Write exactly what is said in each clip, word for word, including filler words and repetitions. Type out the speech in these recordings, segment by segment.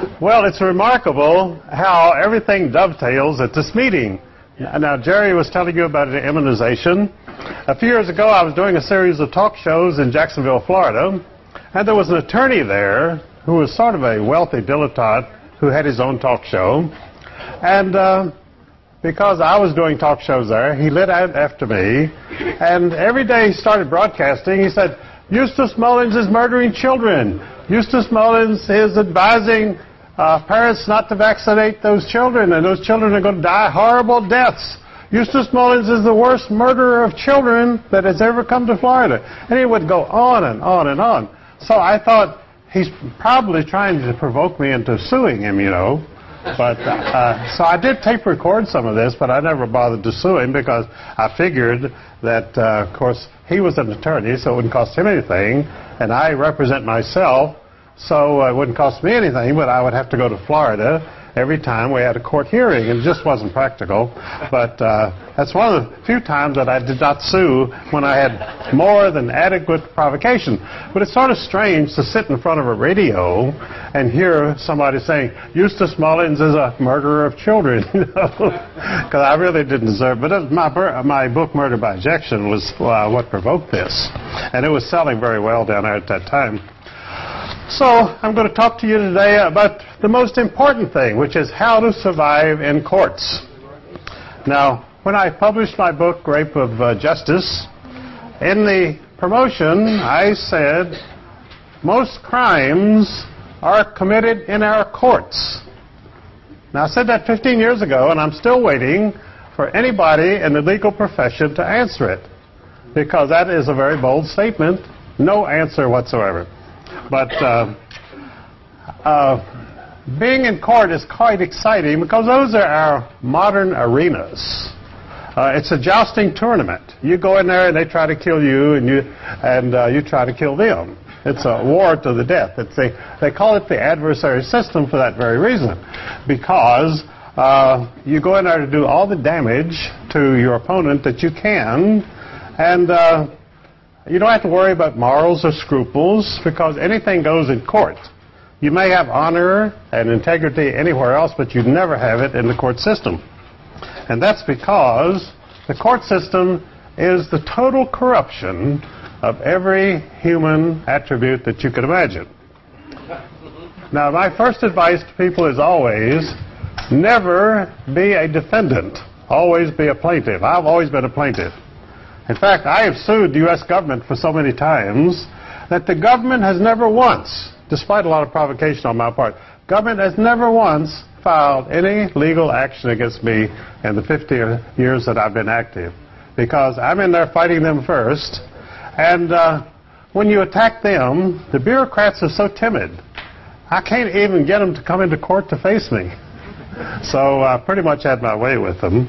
Well, it's remarkable how everything dovetails at this meeting. Now, Jerry was telling you about an immunization. A few years ago, I was doing a series of talk shows in Jacksonville, Florida, and there was an attorney there who was sort of a wealthy dilettante who had his own talk show. And uh, because I was doing talk shows there, he lit out after me, and every day he started broadcasting, he said, Eustace Mullins is murdering children. Eustace Mullins is advising uh, parents not to vaccinate those children, and those children are going to die horrible deaths. Eustace Mullins is the worst murderer of children that has ever come to Florida. And he would go on and on and on. So I thought, he's probably trying to provoke me into suing him, you know. But uh, so I did tape record some of this, but I never bothered to sue him because I figured that, uh, of course, he was an attorney, so it wouldn't cost him anything, and I represent myself, so it wouldn't cost me anything, but I would have to go to Florida every time we had a court hearing, and it just wasn't practical. But uh, that's one of the few times that I did not sue when I had more than adequate provocation. But it's sort of strange to sit in front of a radio and hear somebody saying, Eustace Mullins is a murderer of children, you know, because I really didn't deserve it. But it was my, my book, Murder by Ejection, was uh, what provoked this. And it was selling very well down there at that time. So I'm going to talk to you today about the most important thing, which is how to survive in courts. Now, when I published my book, Rape of uh, Justice, in the promotion I said most crimes are committed in our courts. Now, I said that fifteen years ago, and I'm still waiting for anybody in the legal profession to answer it, because that is a very bold statement. No answer whatsoever. But uh, uh, being in court is quite exciting because those are our modern arenas. Uh, it's a jousting tournament. You go in there and they try to kill you, and you and uh, you try to kill them. It's a war to the death. It's a, they call it the adversary system for that very reason, because uh, you go in there to do all the damage to your opponent that you can, and uh, you don't have to worry about morals or scruples because anything goes in court. You may have honor and integrity anywhere else, but you never have it in the court system. And that's because the court system is the total corruption of every human attribute that you could imagine. Now, my first advice to people is always, never be a defendant. Always be a plaintiff. I've always been a plaintiff. In fact, I have sued the U S government for so many times that the government has never once, despite a lot of provocation on my part, government has never once filed any legal action against me in the fifty years that I've been active, because I'm in there fighting them first. And uh, when you attack them, the bureaucrats are so timid, I can't even get them to come into court to face me. So I pretty much had my way with them.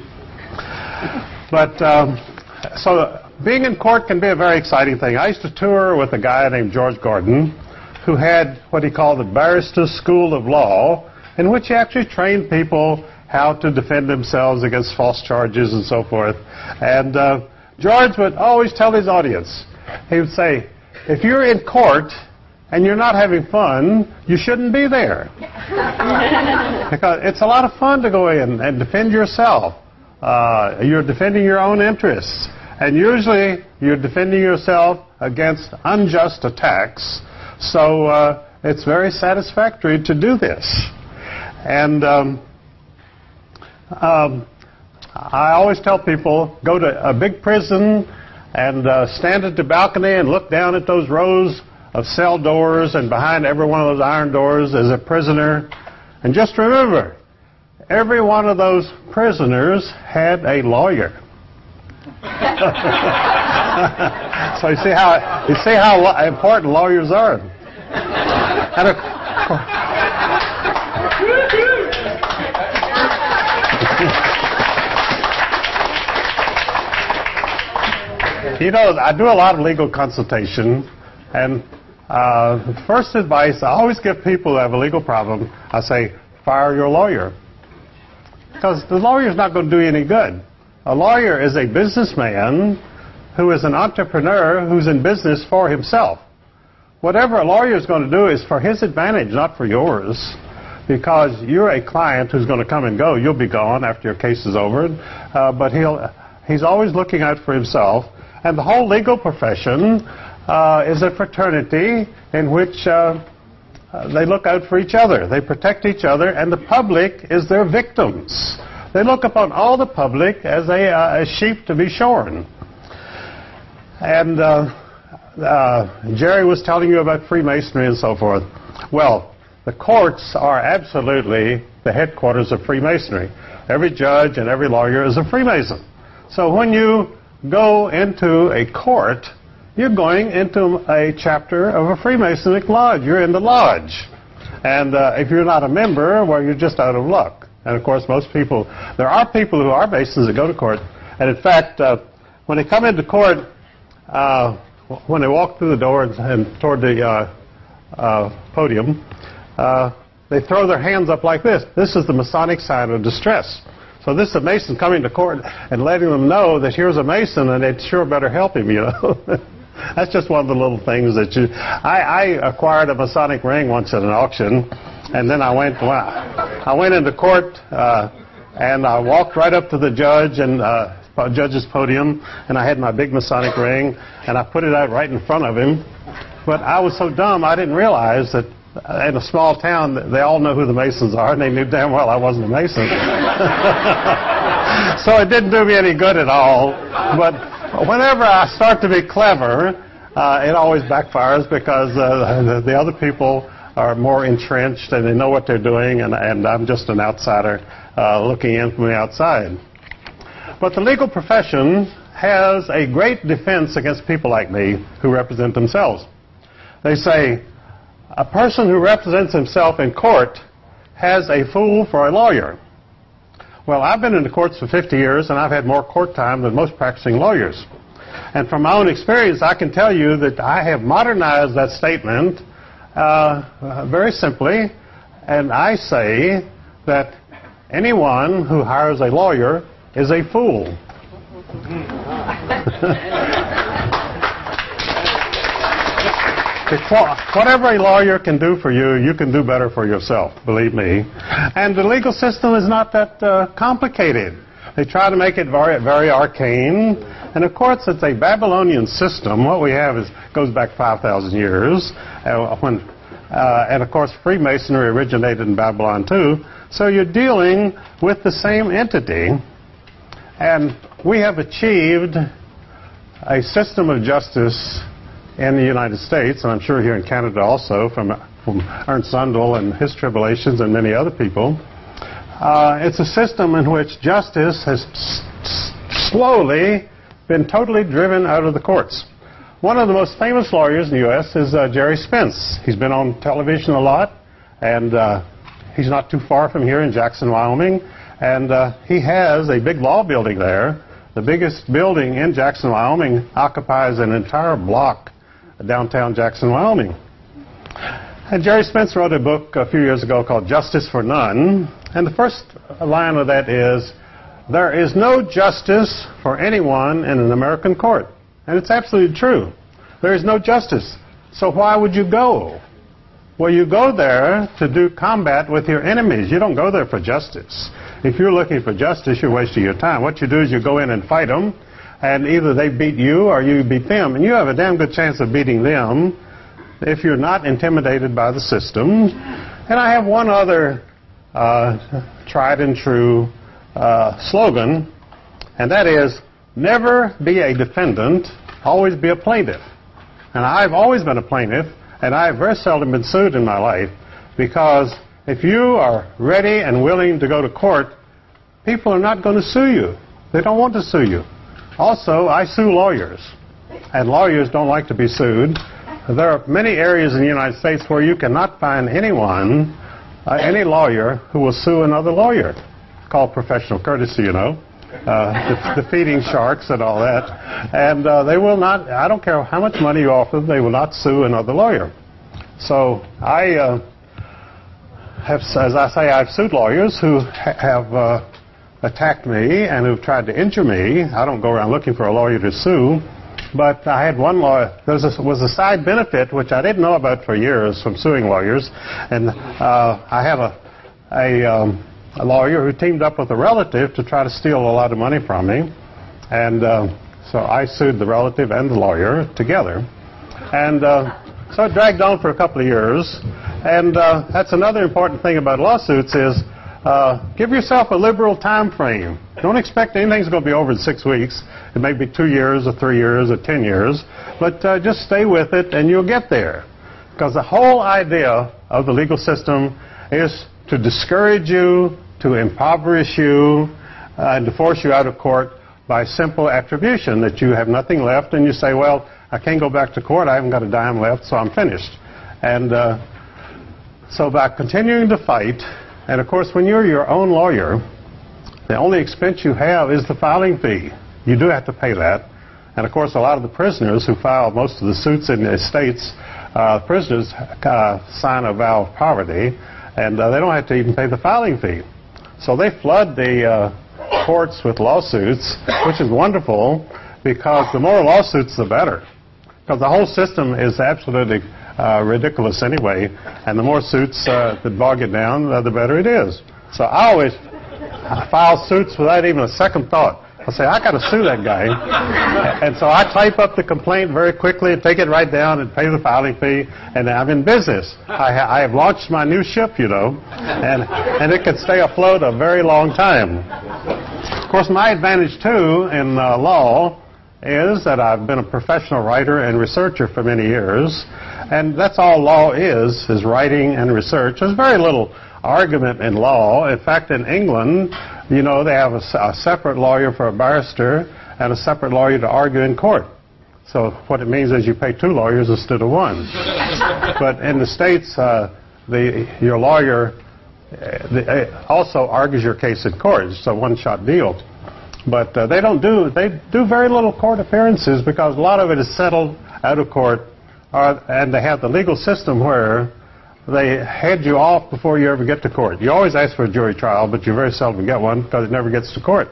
But um, so being in court can be a very exciting thing. I used to tour with a guy named George Gordon, who had what he called the Barrister's School of Law, in which he actually trained people how to defend themselves against false charges and so forth. And uh, George would always tell his audience, he would say, if you're in court and you're not having fun, you shouldn't be there. Because it's a lot of fun to go in and defend yourself. Uh, you're defending your own interests. And usually you're defending yourself against unjust attacks. So uh, it's very satisfactory to do this. And um, um, I always tell people, go to a big prison and uh, stand at the balcony and look down at those rows of cell doors, and behind every one of those iron doors is a prisoner. And just remember, every one of those prisoners had a lawyer. So you see how you see how important lawyers are. And of You know, I do a lot of legal consultation, and uh, the first advice I always give people who have a legal problem, I say, fire your lawyer. Because the lawyer is not going to do you any good. A lawyer is a businessman who is an entrepreneur who's in business for himself. Whatever a lawyer is going to do is for his advantage, not for yours. because you're a client who's going to come and go. You'll be gone after your case is over, uh, but he'll he's always looking out for himself. And the whole legal profession uh, is a fraternity in which uh, uh, they look out for each other. They protect each other, and the public is their victims. They look upon all the public as a, uh, a sheep to be shorn. And uh, uh, Jerry was telling you about Freemasonry and so forth. Well, the courts are absolutely the headquarters of Freemasonry. Every judge and every lawyer is a Freemason. So when you go into a court, you're going into a chapter of a Freemasonic lodge. You're in the lodge. And uh, if you're not a member, well, you're just out of luck. And of course, most people, there are people who are Masons that go to court. And in fact, uh, when they come into court, uh, when they walk through the door and, and toward the uh, uh, podium, uh, they throw their hands up like this. This is the Masonic sign of distress. So this is a Mason coming to court and letting them know that here's a Mason and they'd sure better help him, you know. That's just one of the little things that you... I, I acquired a Masonic ring once at an auction, and then I went well, I went into court, uh, and I walked right up to the judge and uh, judge's podium, and I had my big Masonic ring, and I put it out right in front of him. But I was so dumb, I didn't realize that in a small town, they all know who the Masons are, and they knew damn well I wasn't a Mason. So it didn't do me any good at all. But whenever I start to be clever, uh, it always backfires because uh, the, the other people are more entrenched and they know what they're doing, and, and I'm just an outsider uh, looking in from the outside. But the legal profession has a great defense against people like me who represent themselves. They say, a person who represents himself in court has a fool for a lawyer. Well, I've been in the courts for fifty years, and I've had more court time than most practicing lawyers. And from my own experience, I can tell you that I have modernized that statement uh, uh, very simply, and I say that anyone who hires a lawyer is a fool. Whatever a lawyer can do for you, you can do better for yourself, believe me. And the legal system is not that uh, complicated. They try to make it very, very arcane. And of course, it's a Babylonian system. What we have is goes back five thousand years. Uh, when, uh, and of course, Freemasonry originated in Babylon too. So you're dealing with the same entity. And we have achieved a system of justice in the United States, and I'm sure here in Canada also, from, from Ernst Zundel and his tribulations and many other people. Uh, it's a system in which justice has s- slowly been totally driven out of the courts. One of the most famous lawyers in the U S is uh, Jerry Spence. He's been on television a lot, and uh, he's not too far from here in Jackson, Wyoming, and uh, he has a big law building there. The biggest building in Jackson, Wyoming occupies an entire block downtown Jackson, Wyoming. And Jerry Spence wrote a book a few years ago called Justice for None. And the first line of that is, there is no justice for anyone in an American court. And it's absolutely true. There is no justice. So why would you go? Well, you go there to do combat with your enemies. You don't go there for justice. If you're looking for justice, you're wasting your time. What you do is you go in and fight them, and either they beat you or you beat them. And you have a damn good chance of beating them if you're not intimidated by the system. And I have one other uh, tried and true uh, slogan, and that is, never be a defendant, always be a plaintiff. And I've always been a plaintiff, and I have very seldom been sued in my life, because if you are ready and willing to go to court, people are not going to sue you. They don't want to sue you. Also, I sue lawyers, and lawyers don't like to be sued. There are many areas in the United States where you cannot find anyone, uh, any lawyer, who will sue another lawyer. It's called professional courtesy, you know, uh, de- defeating sharks and all that. And uh, they will not, I don't care how much money you offer them, they will not sue another lawyer. So I uh, have, as I say, I've sued lawyers who ha- have... Uh, attacked me and who've tried to injure me. I don't go around looking for a lawyer to sue, but I had one lawyer. There was a, was a side benefit which I didn't know about for years from suing lawyers, and uh, I have a a, um, a lawyer who teamed up with a relative to try to steal a lot of money from me. And uh, so I sued the relative and the lawyer together. And uh, so it dragged on for a couple of years. And uh, that's another important thing about lawsuits is uh, give yourself a liberal time frame. Don't expect anything's going to be over in six weeks. It may be two years or three years or ten years. But uh, just stay with it and you'll get there. Because the whole idea of the legal system is to discourage you, to impoverish you, uh, and to force you out of court by simple attribution that you have nothing left. And you say, well, I can't go back to court. I haven't got a dime left, so I'm finished. And uh, so by continuing to fight, and of course, when you're your own lawyer, the only expense you have is the filing fee. You do have to pay that. And of course, a lot of the prisoners who file most of the suits in the estates, uh, prisoners uh, sign a vow of poverty, and uh, they don't have to even pay the filing fee. So they flood the uh, courts with lawsuits, which is wonderful, because the more lawsuits, the better. Because the whole system is absolutely uh, ridiculous anyway, and the more suits uh, that bog it down, uh, the better it is. So I always file suits without even a second thought. I say, I got to sue that guy. And so I type up the complaint very quickly and take it right down and pay the filing fee, and I'm in business. I, ha- I have launched my new ship, you know, and, and it can stay afloat a very long time. Of course, my advantage, too, in uh, law is that I've been a professional writer and researcher for many years, and that's all law is, is writing and research. There's very little argument in law. In fact, in England, you know, they have a, a separate lawyer for a barrister and a separate lawyer to argue in court. So what it means is you pay two lawyers instead of one. But in the States, uh, the, your lawyer uh, the, uh, also argues your case in court. It's a one-shot deal. But uh, they don't do, they do very little court appearances because a lot of it is settled out of court, uh, and they have the legal system where they head you off before you ever get to court. You always ask for a jury trial, but you very seldom get one because it never gets to court.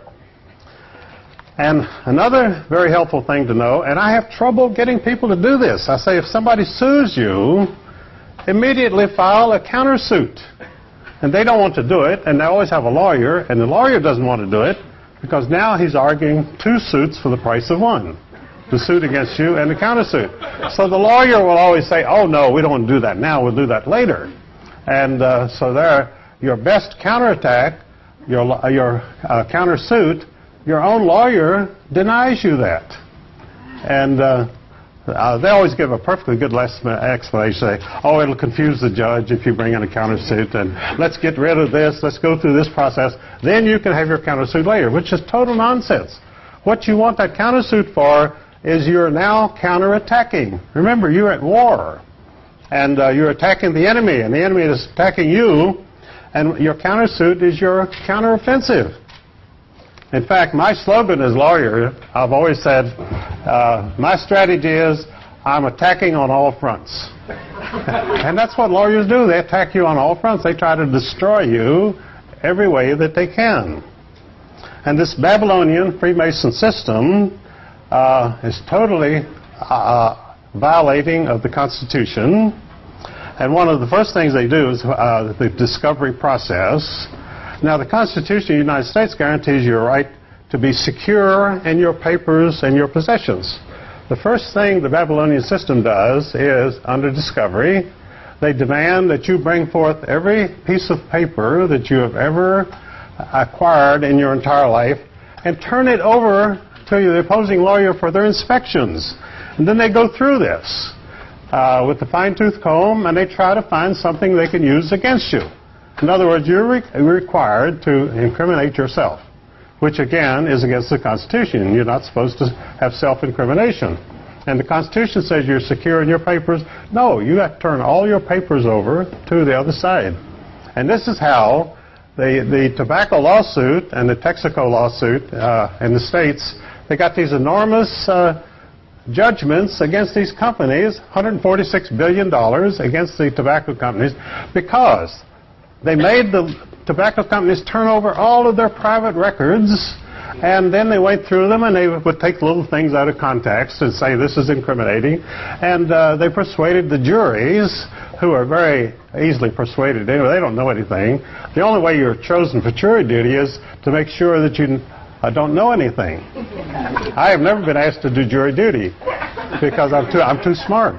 And another very helpful thing to know, and I have trouble getting people to do this. I say if somebody sues you, immediately file a countersuit. And they don't want to do it, and they always have a lawyer, and the lawyer doesn't want to do it because now he's arguing two suits for the price of one. The suit against you and the countersuit. So the lawyer will always say, oh, no, we don't want to do that now. We'll do that later. And uh, so there, your best counterattack, your, your uh, countersuit, your own lawyer denies you that. And uh, uh, they always give a perfectly good explanation. Say, oh, it'll confuse the judge if you bring in a countersuit, and let's get rid of this. Let's go through this process. Then you can have your countersuit later, which is total nonsense. What you want that countersuit for is you're now counterattacking. Remember, you're at war, and uh, you're attacking the enemy, and the enemy is attacking you, and your countersuit is your counteroffensive. In fact, my slogan as lawyer, I've always said, uh, my strategy is I'm attacking on all fronts. And that's what lawyers do. They attack you on all fronts. They try to destroy you every way that they can. And this Babylonian Freemason system Uh, is totally uh, violating of the Constitution. And one of the first things they do is uh, the discovery process. Now, the Constitution of the United States guarantees your right to be secure in your papers and your possessions. The first thing the Babylonian system does is, under discovery, they demand that you bring forth every piece of paper that you have ever acquired in your entire life and turn it over to the opposing lawyer for their inspections. And then they go through this uh, with the fine-tooth comb, and they try to find something they can use against you. In other words, you're re- required to incriminate yourself, which again is against the Constitution. You're not supposed to have self-incrimination. And the Constitution says you're secure in your papers. No, you have to turn all your papers over to the other side. And this is how the, the tobacco lawsuit and the Texaco lawsuit uh, in the States, they got these enormous uh, judgments against these companies, one hundred forty-six billion dollars against the tobacco companies, because they made the tobacco companies turn over all of their private records, and then they went through them and they would take little things out of context and say this is incriminating. And uh, they persuaded the juries who are very easily persuaded anyway. They don't know anything. The only way you're chosen for jury duty is to make sure that you uh, don't know anything. I have never been asked to do jury duty because I'm too I'm too smart.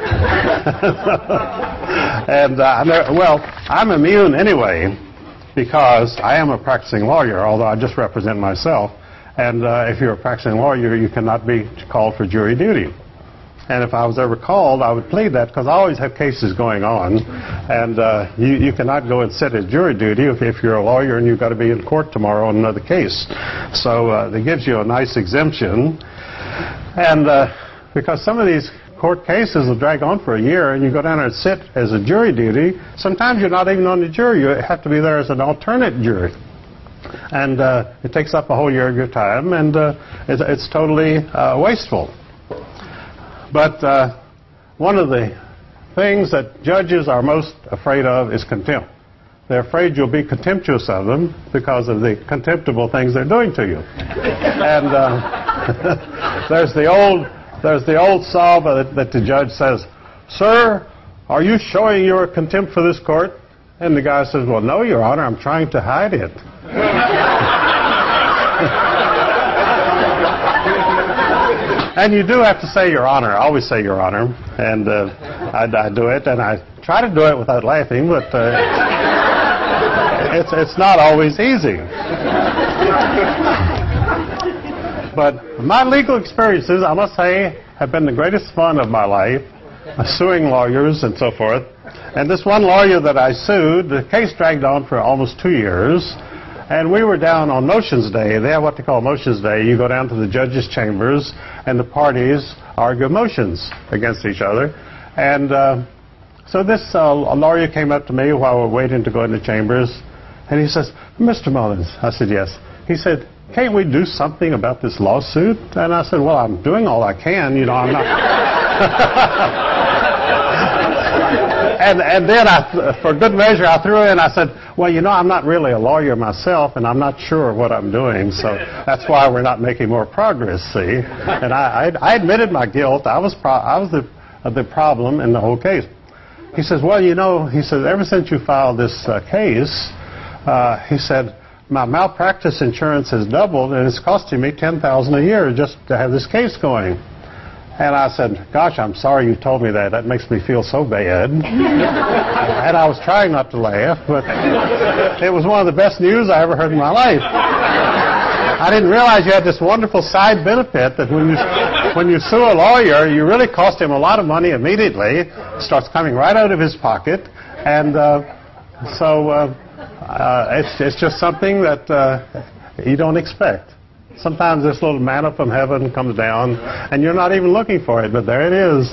and uh, never, well, I'm immune anyway because I am a practicing lawyer, although I just represent myself. And uh, if you're a practicing lawyer, you cannot be called for jury duty. And if I was ever called, I would plead that because I always have cases going on. And uh, you, you cannot go and sit at jury duty if, if you're a lawyer and you've got to be in court tomorrow on another case. So uh, it gives you a nice exemption. And uh, because some of these court cases will drag on for a year and you go down there and sit as a jury duty, sometimes you're not even on the jury. You have to be there as an alternate jury. And uh, it takes up a whole year of your time, and uh, it's, it's totally uh, wasteful. But uh, one of the things that judges are most afraid of is contempt. They're afraid you'll be contemptuous of them because of the contemptible things they're doing to you. And uh, there's the old there's the old saw that, that the judge says, "Sir, are you showing your contempt for this court?" And the guy says, "Well, no, Your Honor, I'm trying to hide it." And you do have to say Your Honor. I always say Your Honor, and uh, I, I do it, and I try to do it without laughing, but uh, it's it's not always easy. But my legal experiences, I must say, have been the greatest fun of my life, suing lawyers and so forth. And this one lawyer that I sued, the case dragged on for almost two years. And we were down on motions day. They have what they call motions day. You go down to the judges' chambers, and the parties argue motions against each other. And uh, so this uh, lawyer came up to me while we were waiting to go into chambers, and he says, "Mister Mullins," I said, "Yes." He said, "Can't we do something about this lawsuit?" And I said, "Well, I'm doing all I can. You know, I'm not." And, and then, I, for good measure, I threw in, I said, "Well, you know, I'm not really a lawyer myself, and I'm not sure what I'm doing, so that's why we're not making more progress, see?" And I, I, I admitted my guilt. I was, pro- I was the, uh, the problem in the whole case. He says, "Well, you know," he says, "ever since you filed this uh, case," uh, he said, "my malpractice insurance has doubled, and it's costing me ten thousand dollars a year just to have this case going." And I said, "Gosh, I'm sorry you told me that. That makes me feel so bad." And I was trying not to laugh, but it was one of the best news I ever heard in my life. I didn't realize you had this wonderful side benefit that when you when you sue a lawyer, you really cost him a lot of money immediately. It starts coming right out of his pocket. And uh, so uh, uh, it's, it's just something that uh, you don't expect. Sometimes this little manna from heaven comes down, and you're not even looking for it, but there it is.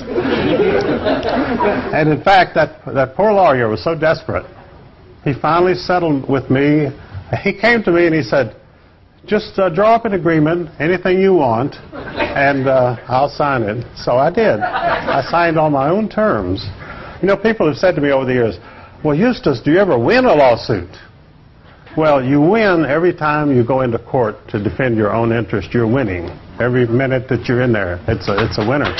And in fact, that, that poor lawyer was so desperate. He finally settled with me. He came to me and he said, "Just uh, draw up an agreement, anything you want, and uh, I'll sign it." So I did. I signed on my own terms. You know, people have said to me over the years, "Well, Eustace, do you ever win a lawsuit?" Well, you win every time you go into court to defend your own interest. You're winning every minute that you're in there. It's a, it's a winner.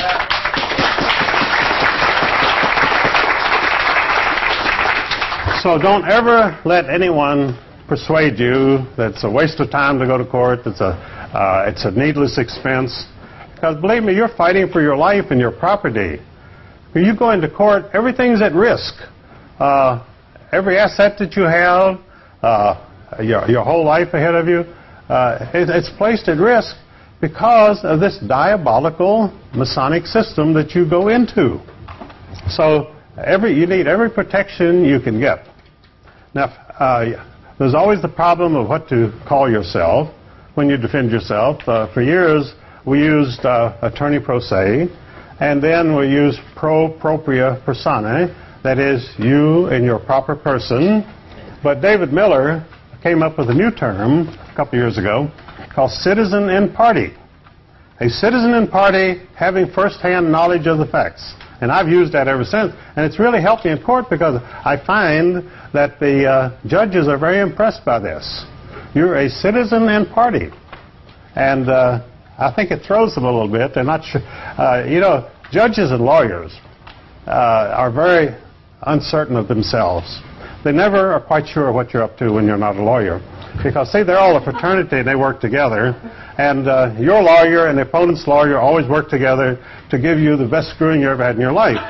So don't ever let anyone persuade you that it's a waste of time to go to court. It's a, uh, it's a needless expense. Because believe me, you're fighting for your life and your property. When you go into court, everything's at risk. Uh, every asset that you have, Uh, your, your whole life ahead of you, uh, it, it's placed at risk because of this diabolical Masonic system that you go into. So every you need every protection you can get. Now, uh, there's always the problem of what to call yourself when you defend yourself. Uh, for years, we used uh, attorney pro se, and then we used pro propria persona, that is, you in your proper person. But David Miller came up with a new term a couple years ago called citizen in party. A citizen in party having first-hand knowledge of the facts. And I've used that ever since. And it's really helped me in court because I find that the uh, judges are very impressed by this. You're a citizen in party. And uh, I think it throws them a little bit. They're not sure. Uh, you know, judges and lawyers uh, are very uncertain of themselves. They never are quite sure what you're up to when you're not a lawyer. Because, see, they're all a fraternity and they work together. And uh, your lawyer and the opponent's lawyer always work together to give you the best screwing you ever had in your life.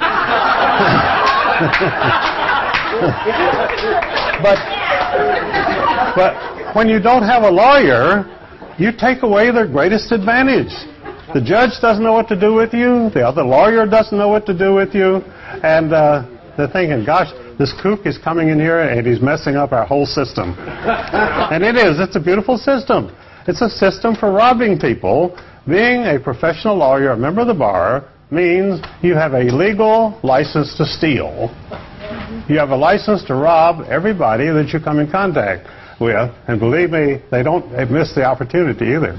but, but when you don't have a lawyer, you take away their greatest advantage. The judge doesn't know what to do with you. The other lawyer doesn't know what to do with you. And uh, they're thinking, gosh, this kook is coming in here and he's messing up our whole system. And it is. It's a beautiful system. It's a system for robbing people. Being a professional lawyer, a member of the bar, means you have a legal license to steal. You have a license to rob everybody that you come in contact with. And believe me, they don't miss the opportunity either.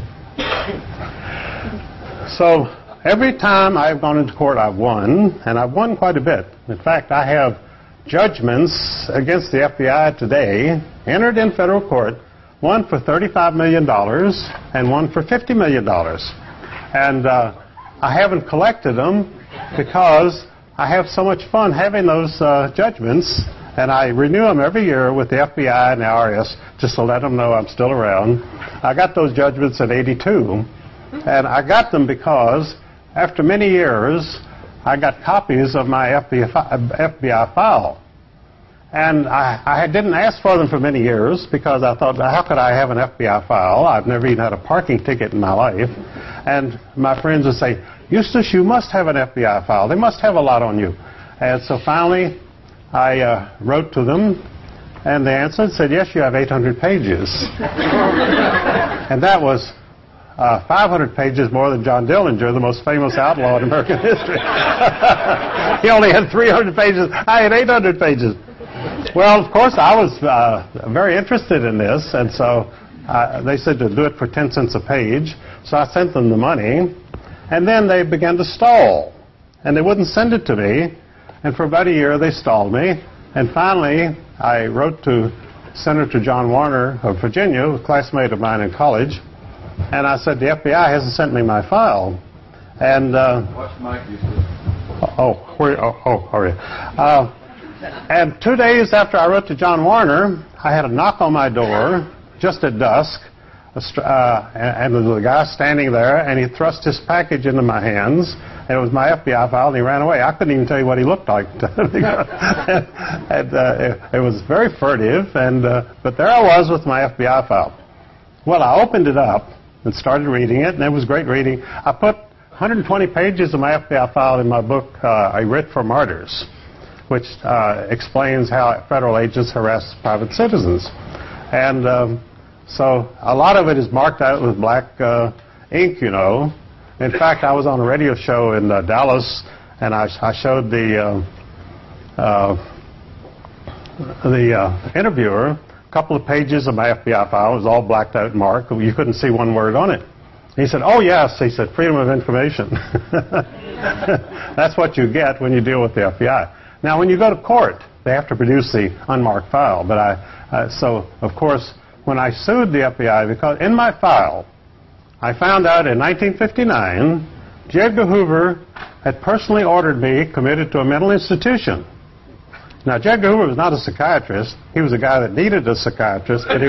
So every time I've gone into court, I've won, and I've won quite a bit. In fact, I have judgments against the F B I today entered in federal court, one for thirty-five million dollars and one for fifty million dollars. And uh, I haven't collected them because I have so much fun having those uh, judgments, and I renew them every year with the F B I and the I R S just to let them know I'm still around. I got those judgments in eighty-two, and I got them because after many years, I got copies of my F B I file. And I, I didn't ask for them for many years because I thought, how could I have an F B I file? I've never even had a parking ticket in my life. And my friends would say, Eustace, you must have an F B I file. They must have a lot on you. And so finally, I uh, wrote to them, and they answered and said, yes, you have eight hundred pages. And that was Uh, five hundred pages more than John Dillinger, the most famous outlaw in American history. He only had three hundred pages. I had eight hundred pages. Well, of course, I was uh, very interested in this, and so uh, they said to do it for ten cents a page. So I sent them the money, and then they began to stall, and they wouldn't send it to me. And for about a year, they stalled me. And finally, I wrote to Senator John Warner of Virginia, a classmate of mine in college. And I said, the F B I hasn't sent me my file. And, uh... Watch Mike, you said. Oh, where, oh, oh, sorry. Uh, and two days after I wrote to John Warner, I had a knock on my door, just at dusk, uh, and, and the guy standing there, and he thrust his package into my hands, and it was my F B I file, and he ran away. I couldn't even tell you what he looked like. and, uh, it, it was very furtive, and uh, but there I was with my F B I file. Well, I opened it up and started reading it, and it was great reading. I put one hundred twenty pages of my F B I file in my book, uh, A Writ for Martyrs, which uh, explains how federal agents harass private citizens. And um, so a lot of it is marked out with black uh, ink, you know. In fact, I was on a radio show in uh, Dallas, and I, I showed the, uh, uh, the uh, interviewer a couple of pages of my F B I file. It was all blacked out and marked. You couldn't see one word on it. He said, oh, yes. He said, freedom of information. That's what you get when you deal with the F B I. Now, when you go to court, they have to produce the unmarked file. But I, uh, so, of course, when I sued the F B I, because in my file, I found out in nineteen fifty-nine, J. Edgar Hoover had personally ordered me committed to a mental institution. Now, J. Edgar Hoover was not a psychiatrist. He was a guy that needed a psychiatrist, but he,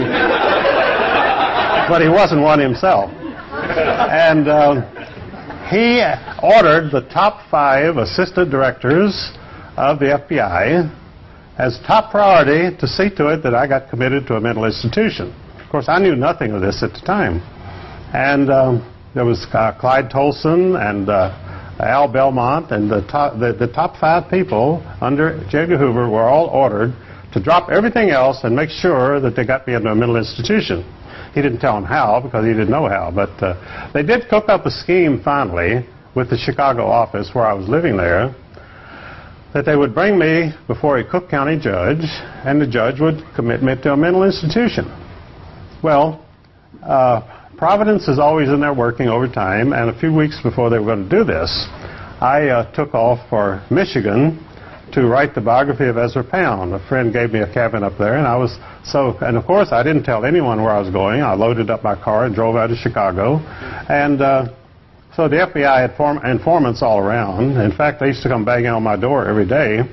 but he wasn't one himself. And uh, he ordered the top five assistant directors of the F B I as top priority to see to it that I got committed to a mental institution. Of course, I knew nothing of this at the time. And um, there was uh, Clyde Tolson and uh, Al Belmont, and the top, the, the top five people under J. Edgar Hoover were all ordered to drop everything else and make sure that they got me into a mental institution. He didn't tell them how, because he didn't know how, but uh, they did cook up a scheme finally with the Chicago office where I was living there, that they would bring me before a Cook County judge, and the judge would commit me to a mental institution. Well, uh, Providence is always in there working overtime, and a few weeks before they were going to do this, I uh, took off for Michigan to write the biography of Ezra Pound. A friend gave me a cabin up there, and I was so, and of course I didn't tell anyone where I was going. I loaded up my car and drove out to Chicago, and uh, so the F B I had form- informants all around. In fact, they used to come banging on my door every day,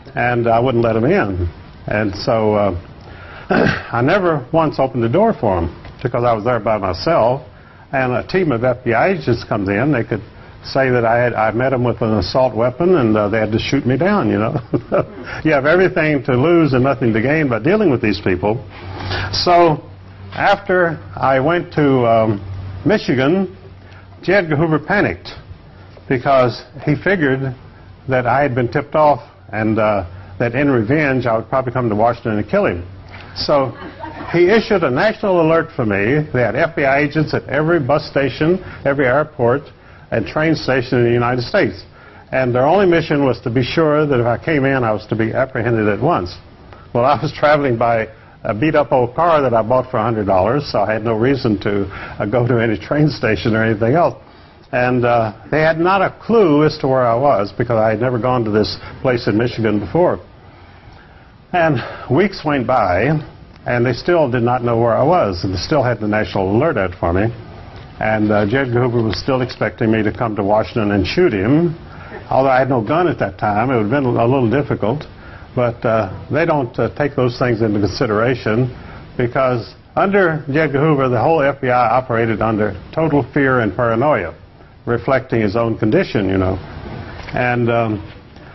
and I wouldn't let him in. And so uh, I never once opened the door for him because I was there by myself, and a team of F B I agents comes in. They could say that I had I met him with an assault weapon, and uh, they had to shoot me down, you know. You have everything to lose and nothing to gain by dealing with these people. So after I went to um, Michigan, J. Edgar Hoover panicked because he figured that I had been tipped off and uh, that in revenge I would probably come to Washington and kill him. So he issued a national alert for me. They had F B I agents at every bus station, every airport, and train station in the United States. And their only mission was to be sure that if I came in, I was to be apprehended at once. Well, I was traveling by a beat-up old car that I bought for one hundred dollars, so I had no reason to uh, go to any train station or anything else. And uh, they had not a clue as to where I was because I had never gone to this place in Michigan before. And weeks went by, and they still did not know where I was, and they still had the national alert out for me. And uh, J. Edgar Hoover was still expecting me to come to Washington and shoot him. Although I had no gun at that time, it would have been a little difficult. But uh, they don't uh, take those things into consideration because under J. Edgar Hoover, the whole F B I operated under total fear and paranoia, reflecting his own condition, you know. And um,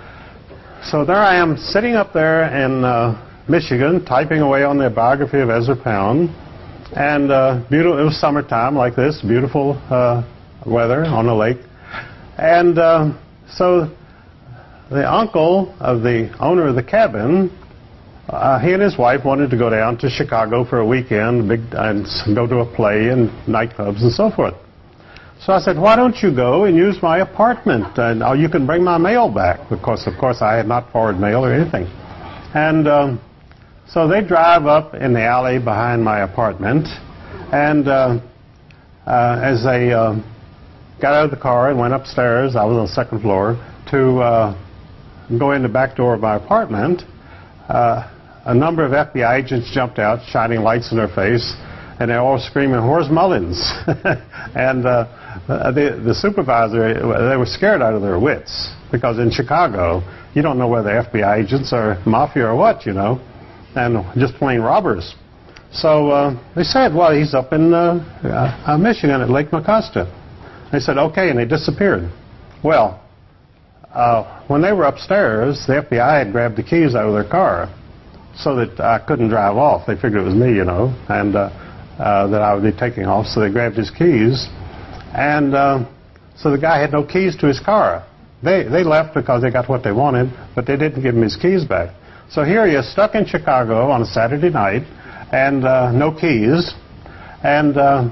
so there I am sitting up there in uh, Michigan, typing away on the biography of Ezra Pound. And uh, beautiful, it was summertime like this, beautiful uh, weather on the lake. And uh, so the uncle of the owner of the cabin, uh, he and his wife wanted to go down to Chicago for a weekend big, and go to a play and nightclubs and so forth. So I said, why don't you go and use my apartment? And oh, you can bring my mail back. Because, of course, I had not forwarded mail or anything. And um, so they drive up in the alley behind my apartment, and uh, uh, as they uh, got out of the car and went upstairs, I was on the second floor, to uh, go in the back door of my apartment, uh, a number of F B I agents jumped out, shining lights in their face, and they were all screaming, "Where's Mullins?" And uh, the, the supervisor, they were scared out of their wits, because in Chicago, you don't know whether F B I agents are mafia or what, you know, and just plain robbers. So uh, they said, well, he's up in uh, uh, Michigan at Lake McCosta. They said, okay, and they disappeared. Well, uh, when they were upstairs, the F B I had grabbed the keys out of their car so that I couldn't drive off. They figured it was me, you know, and uh, uh, that I would be taking off, so they grabbed his keys. And uh, so the guy had no keys to his car. They, they left because they got what they wanted, but they didn't give him his keys back. So here he is stuck in Chicago on a Saturday night, and uh, no keys. And uh,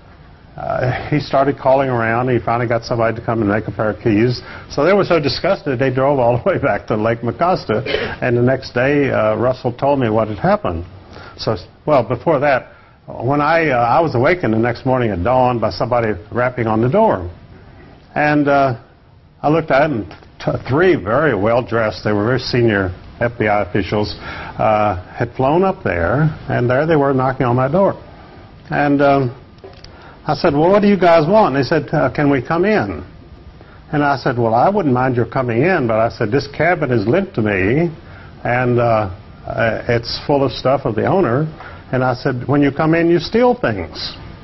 uh, he started calling around, and he finally got somebody to come and make a pair of keys. So they were so disgusted, they drove all the way back to Lake McCosta. And the next day, uh, Russell told me what had happened. So, well, before that, when I, uh, I was awakened the next morning at dawn by somebody rapping on the door. And uh, I looked at it, and t- three very well-dressed, they were very senior F B I officials, uh, had flown up there, and there they were knocking on my door. And um, I said, well, what do you guys want? And they said, uh, can we come in? And I said, well, I wouldn't mind your coming in, but I said, this cabin is lent to me, and uh, uh, it's full of stuff of the owner. And I said, when you come in, you steal things.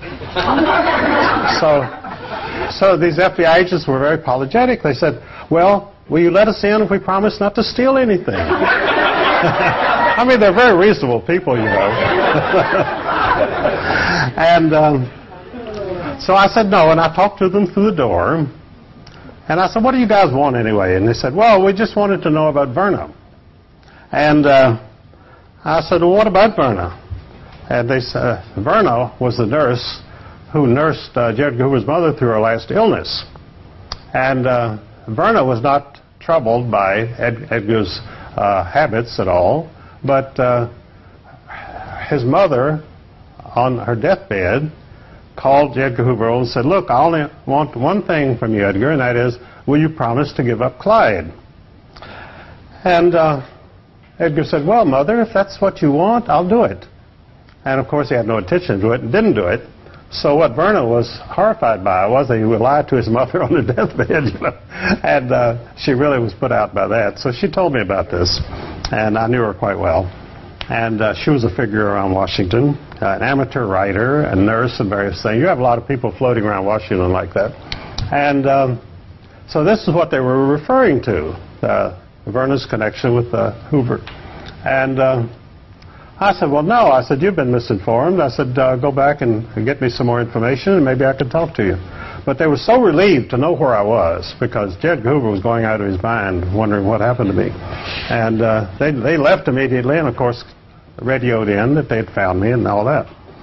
so, so these F B I agents were very apologetic. They said, well, will you let us in if we promise not to steal anything? I mean, they're very reasonable people, you know. And um, so I said no, and I talked to them through the door. And I said, what do you guys want anyway? And they said, well, we just wanted to know about Verna. And uh, I said, well, what about Verna? And they said, uh, Verna was the nurse who nursed uh, J. Edgar Hoover's mother through her last illness. And uh, Verna was not troubled by Ed- Edgar's uh, habits at all, but uh, his mother, on her deathbed, called J. Edgar Hoover and said, look, I only want one thing from you, Edgar, and that is, will you promise to give up Clyde? And uh, Edgar said, well, Mother, if that's what you want, I'll do it. And, of course, he had no intention to do it and didn't do it. So what Verna was horrified by was that he would lie to his mother on the deathbed, you know, and uh, she really was put out by that. So she told me about this, and I knew her quite well. And uh, she was a figure around Washington, uh, an amateur writer, a nurse, and various things. You have a lot of people floating around Washington like that. And um, so this is what they were referring to, uh, Verna's connection with uh, Hoover. And uh, I said, well, no. I said, you've been misinformed. I said, uh, go back and, and get me some more information, and maybe I could talk to you. But they were so relieved to know where I was, because J. Edgar Hoover was going out of his mind, wondering what happened to me. And uh, they, they left immediately, and, of course, radioed in that they'd found me and all that.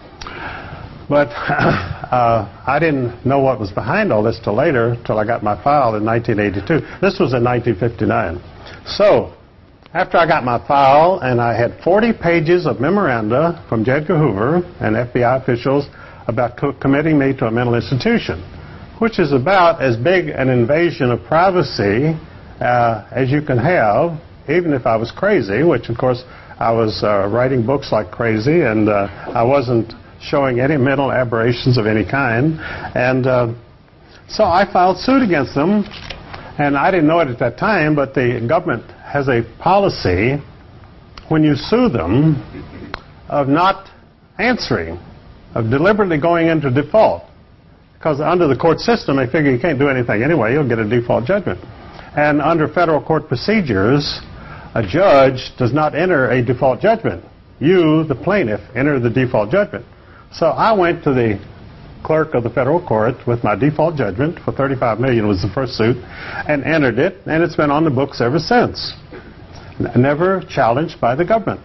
But uh, I didn't know what was behind all this till later, till I got my file in nineteen eighty-two. This was in nineteen fifty-nine. So after I got my file, and I had forty pages of memoranda from J. Edgar Hoover and F B I officials about co- committing me to a mental institution, which is about as big an invasion of privacy uh, as you can have, even if I was crazy, which, of course, I was uh, writing books like crazy, and uh, I wasn't showing any mental aberrations of any kind. And uh, so I filed suit against them, and I didn't know it at that time, but the government has a policy, when you sue them, of not answering, of deliberately going into default. Because under the court system, they figure you can't do anything anyway, you'll get a default judgment. And under federal court procedures, a judge does not enter a default judgment. You, the plaintiff, enter the default judgment. So I went to the clerk of the federal court with my default judgment for thirty-five million dollars was the first suit, and entered it, and it's been on the books ever since. Never challenged by the government.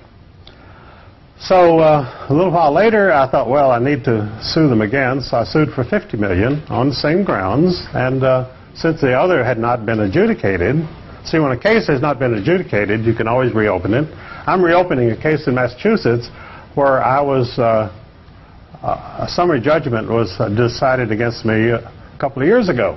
So uh, a little while later, I thought, well, I need to sue them again, so I sued for fifty million dollars on the same grounds, and uh, since the other had not been adjudicated. See, when a case has not been adjudicated, you can always reopen it. I'm reopening a case in Massachusetts where I was, uh, a summary judgment was uh, decided against me a couple of years ago.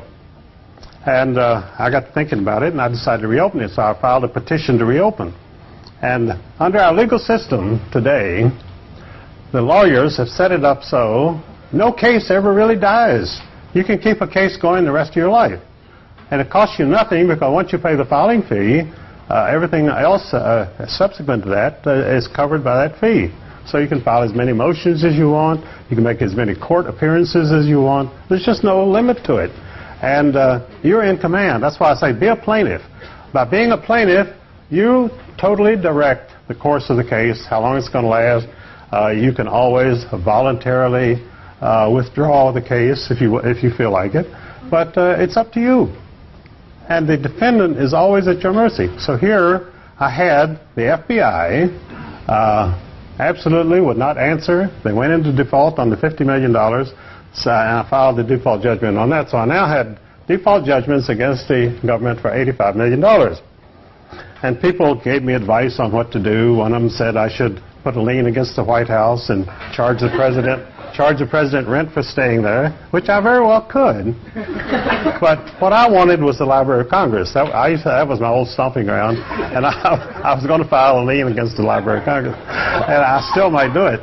And uh, I got to thinking about it, and I decided to reopen it, so I filed a petition to reopen. And under our legal system today, the lawyers have set it up so no case ever really dies. You can keep a case going the rest of your life. And it costs you nothing, because once you pay the filing fee, uh, everything else uh, subsequent to that uh, is covered by that fee. So you can file as many motions as you want. You can make as many court appearances as you want. There's just no limit to it. And uh, you're in command. That's why I say be a plaintiff. By being a plaintiff, you totally direct the course of the case, how long it's going to last. Uh, you can always voluntarily uh, withdraw the case if you, if you feel like it. But uh, it's up to you. And the defendant is always at your mercy. So here I had the F B I uh, absolutely would not answer. They went into default on the fifty million dollars, so I filed the default judgment on that. So I now had default judgments against the government for eighty-five million dollars. And people gave me advice on what to do. One of them said I should put a lien against the White House and charge the president charge the president rent for staying there, which I very well could. But what I wanted was the Library of Congress. That, I used to, that was my old stomping ground, and I, I was going to file a lien against the Library of Congress, and I still might do it.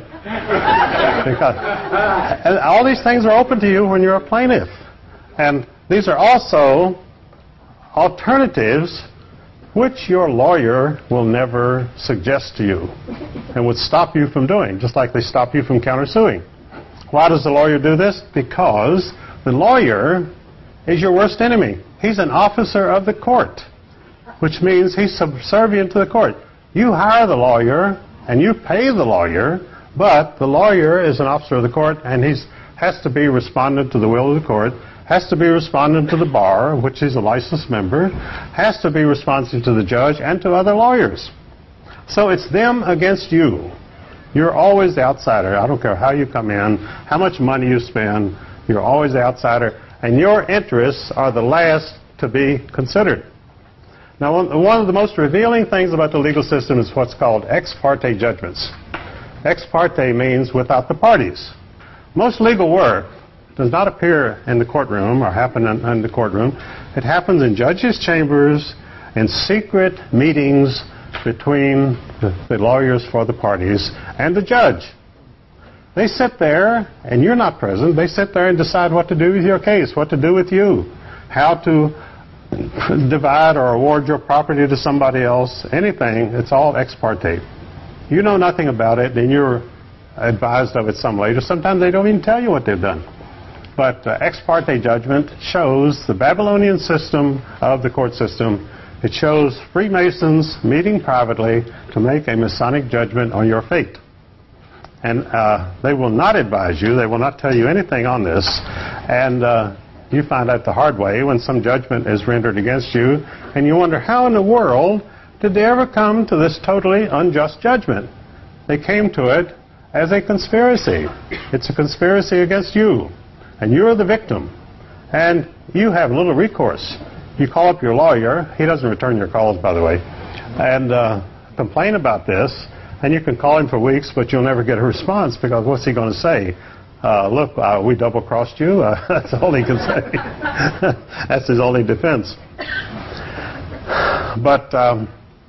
Because and all these things are open to you when you're a plaintiff, and these are also alternatives which your lawyer will never suggest to you and would stop you from doing, just like they stop you from countersuing. Why does the lawyer do this? Because the lawyer is your worst enemy. He's an officer of the court, which means he's subservient to the court. You hire the lawyer and you pay the lawyer, but the lawyer is an officer of the court, and he has to be respondent to the will of the court, has to be respondent to the bar, which he's a licensed member, has to be responsive to the judge and to other lawyers. So it's them against you. You're always the outsider. I don't care how you come in, how much money you spend, you're always the outsider, and your interests are the last to be considered. Now, one of the most revealing things about the legal system is what's called ex parte judgments. Ex parte means without the parties. Most legal work does not appear in the courtroom or happen in, in the courtroom. It happens in judges' chambers, in secret meetings between the, the lawyers for the parties and the judge. They sit there, and you're not present. They sit there and decide what to do with your case, what to do with you, how to divide or award your property to somebody else, anything. It's all ex parte. You know nothing about it, and you're advised of it some later. Sometimes they don't even tell you what they've done. But uh, ex parte judgment shows the Babylonian system of the court system. It shows Freemasons meeting privately to make a Masonic judgment on your fate. And uh, they will not advise you. They will not tell you anything on this. And uh, you find out the hard way when some judgment is rendered against you. And you wonder, how in the world did they ever come to this totally unjust judgment? They came to it as a conspiracy. It's a conspiracy against you. And you're the victim. And you have little recourse. You call up your lawyer. He doesn't return your calls, by the way. And uh, complain about this. And you can call him for weeks, but you'll never get a response, because what's he going to say? Uh, look, uh, we double-crossed you. Uh, that's all he can say. That's his only defense. But um,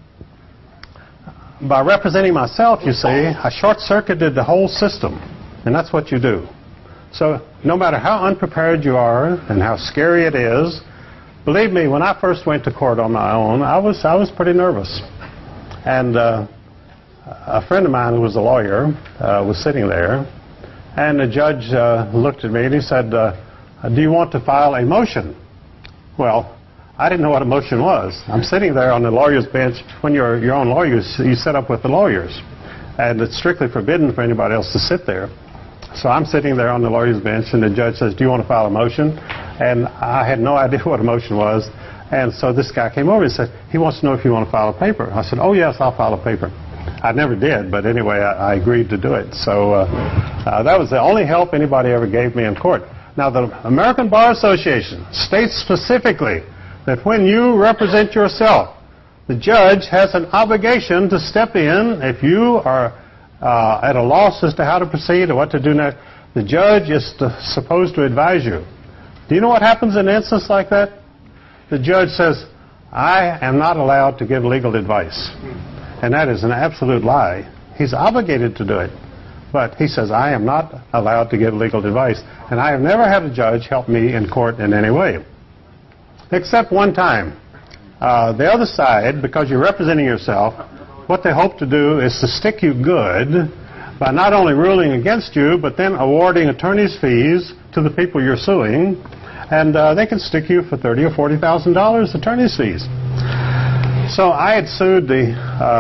by representing myself, you see, I short-circuited the whole system. And that's what you do. So no matter how unprepared you are and how scary it is, believe me, when I first went to court on my own, I was I was pretty nervous. And uh, a friend of mine who was a lawyer uh, was sitting there, and the judge uh, looked at me and he said, uh, do you want to file a motion? Well, I didn't know what a motion was. I'm sitting there on the lawyer's bench. When you're your own lawyer, you sit up with the lawyers. And it's strictly forbidden for anybody else to sit there. So I'm sitting there on the lawyer's bench, and the judge says, do you want to file a motion? And I had no idea what a motion was. And so this guy came over and said, he wants to know if you want to file a paper. I said, oh, yes, I'll file a paper. I never did, but anyway, I, I agreed to do it. So uh, uh, that was the only help anybody ever gave me in court. Now, the American Bar Association states specifically that when you represent yourself, the judge has an obligation to step in if you are uh, at a loss as to how to proceed or what to do next. The judge is to, supposed to advise you. Do you know what happens in an instance like that? The judge says, I am not allowed to give legal advice. And that is an absolute lie. He's obligated to do it. But he says, I am not allowed to give legal advice. And I have never had a judge help me in court in any way. Except one time. Uh, the other side, because you're representing yourself, what they hope to do is to stick you good by not only ruling against you, but then awarding attorney's fees to the people you're suing. And uh, they can stick you for thirty thousand dollars or forty thousand dollars attorney's fees. So I had sued the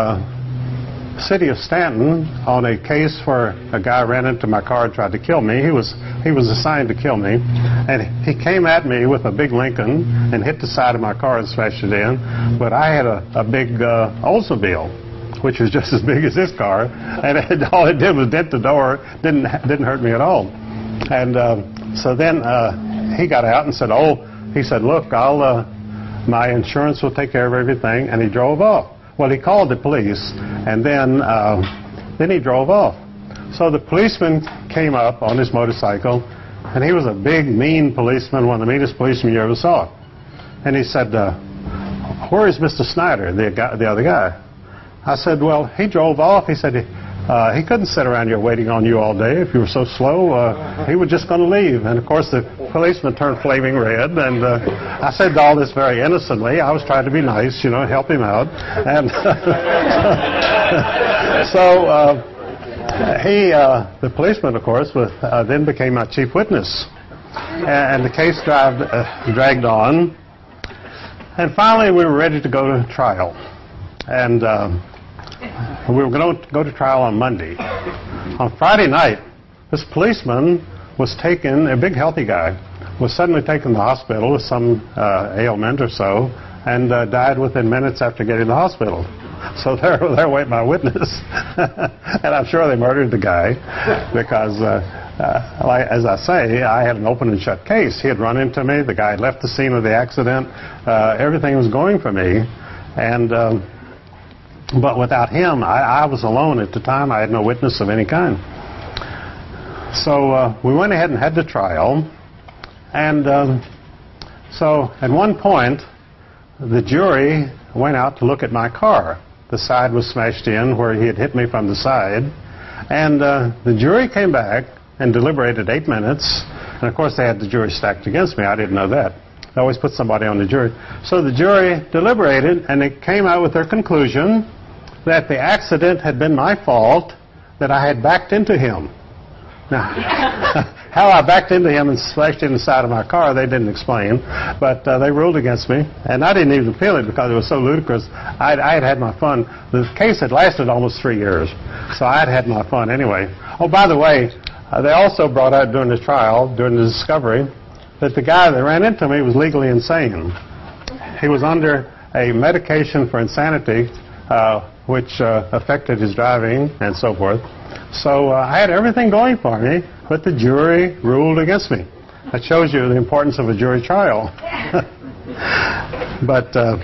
uh, city of Stanton on a case where a guy ran into my car and tried to kill me. He was he was assigned to kill me, and he came at me with a big Lincoln and hit the side of my car and smashed it in. But I had a, a big uh, Oldsmobile, which was just as big as this car, and it, all it did was dent the door. didn't didn't hurt me at all. And uh, so then uh, he got out and said, "Oh," he said, "Look, I'll." Uh, My insurance will take care of everything," and he drove off. Well, he called the police, and then uh, then he drove off. So the policeman came up on his motorcycle, and he was a big, mean policeman, one of the meanest policemen you ever saw. And he said, uh, "Where is Mister Snyder, the guy, the other guy?" I said, "Well, he drove off." He said, uh, "He couldn't sit around here waiting on you all day if you were so slow. Uh, he was just going to leave." And of course, the policeman turned flaming red. And uh, I said all this very innocently. I was trying to be nice, you know, help him out. And so uh, he, uh, the policeman, of course, was, uh, then became my chief witness. And the case dragged, uh, dragged on. And finally, we were ready to go to trial. And um, we were going to go to trial on Monday. On Friday night, this policeman was taken, a big healthy guy, was suddenly taken to the hospital with some uh, ailment or so, and uh, died within minutes after getting to the hospital. So there, there went my witness. And I'm sure they murdered the guy because, uh, uh, like, as I say, I had an open and shut case. He had run into me. The guy had left the scene of the accident. Uh, everything was going for me. And... Um, But without him, I, I was alone at the time. I had no witness of any kind. So uh, we went ahead and had the trial. And um, so at one point, the jury went out to look at my car. The side was smashed in where he had hit me from the side. And uh, the jury came back and deliberated eight minutes. And, of course, they had the jury stacked against me. I didn't know that. They always put somebody on the jury. So the jury deliberated, and they came out with their conclusion that the accident had been my fault, that I had backed into him. Now, how I backed into him and slashed him inside of my car, they didn't explain. But uh, they ruled against me, and I didn't even feel it because it was so ludicrous. I'd, I had had my fun. The case had lasted almost three years, so I had had my fun anyway. Oh, by the way, uh, they also brought out during the trial, during the discovery, that the guy that ran into me was legally insane. He was under a medication for insanity, uh, which uh, affected his driving and so forth. So uh, I had everything going for me, but the jury ruled against me. That shows you the importance of a jury trial. But uh,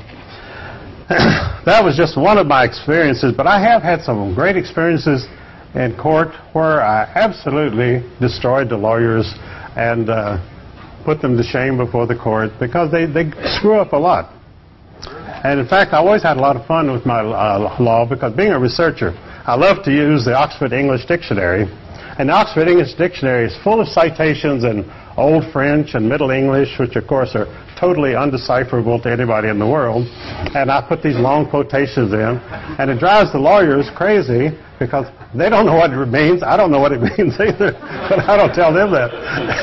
that was just one of my experiences. But I have had some great experiences in court where I absolutely destroyed the lawyers and uh, put them to shame before the court because they, they screw up a lot. And in fact, I always had a lot of fun with my uh, law because being a researcher, I love to use the Oxford English Dictionary. And the Oxford English Dictionary is full of citations in Old French and Middle English, which of course are totally undecipherable to anybody in the world. And I put these long quotations in. And it drives the lawyers crazy because they don't know what it means. I don't know what it means either, but I don't tell them that.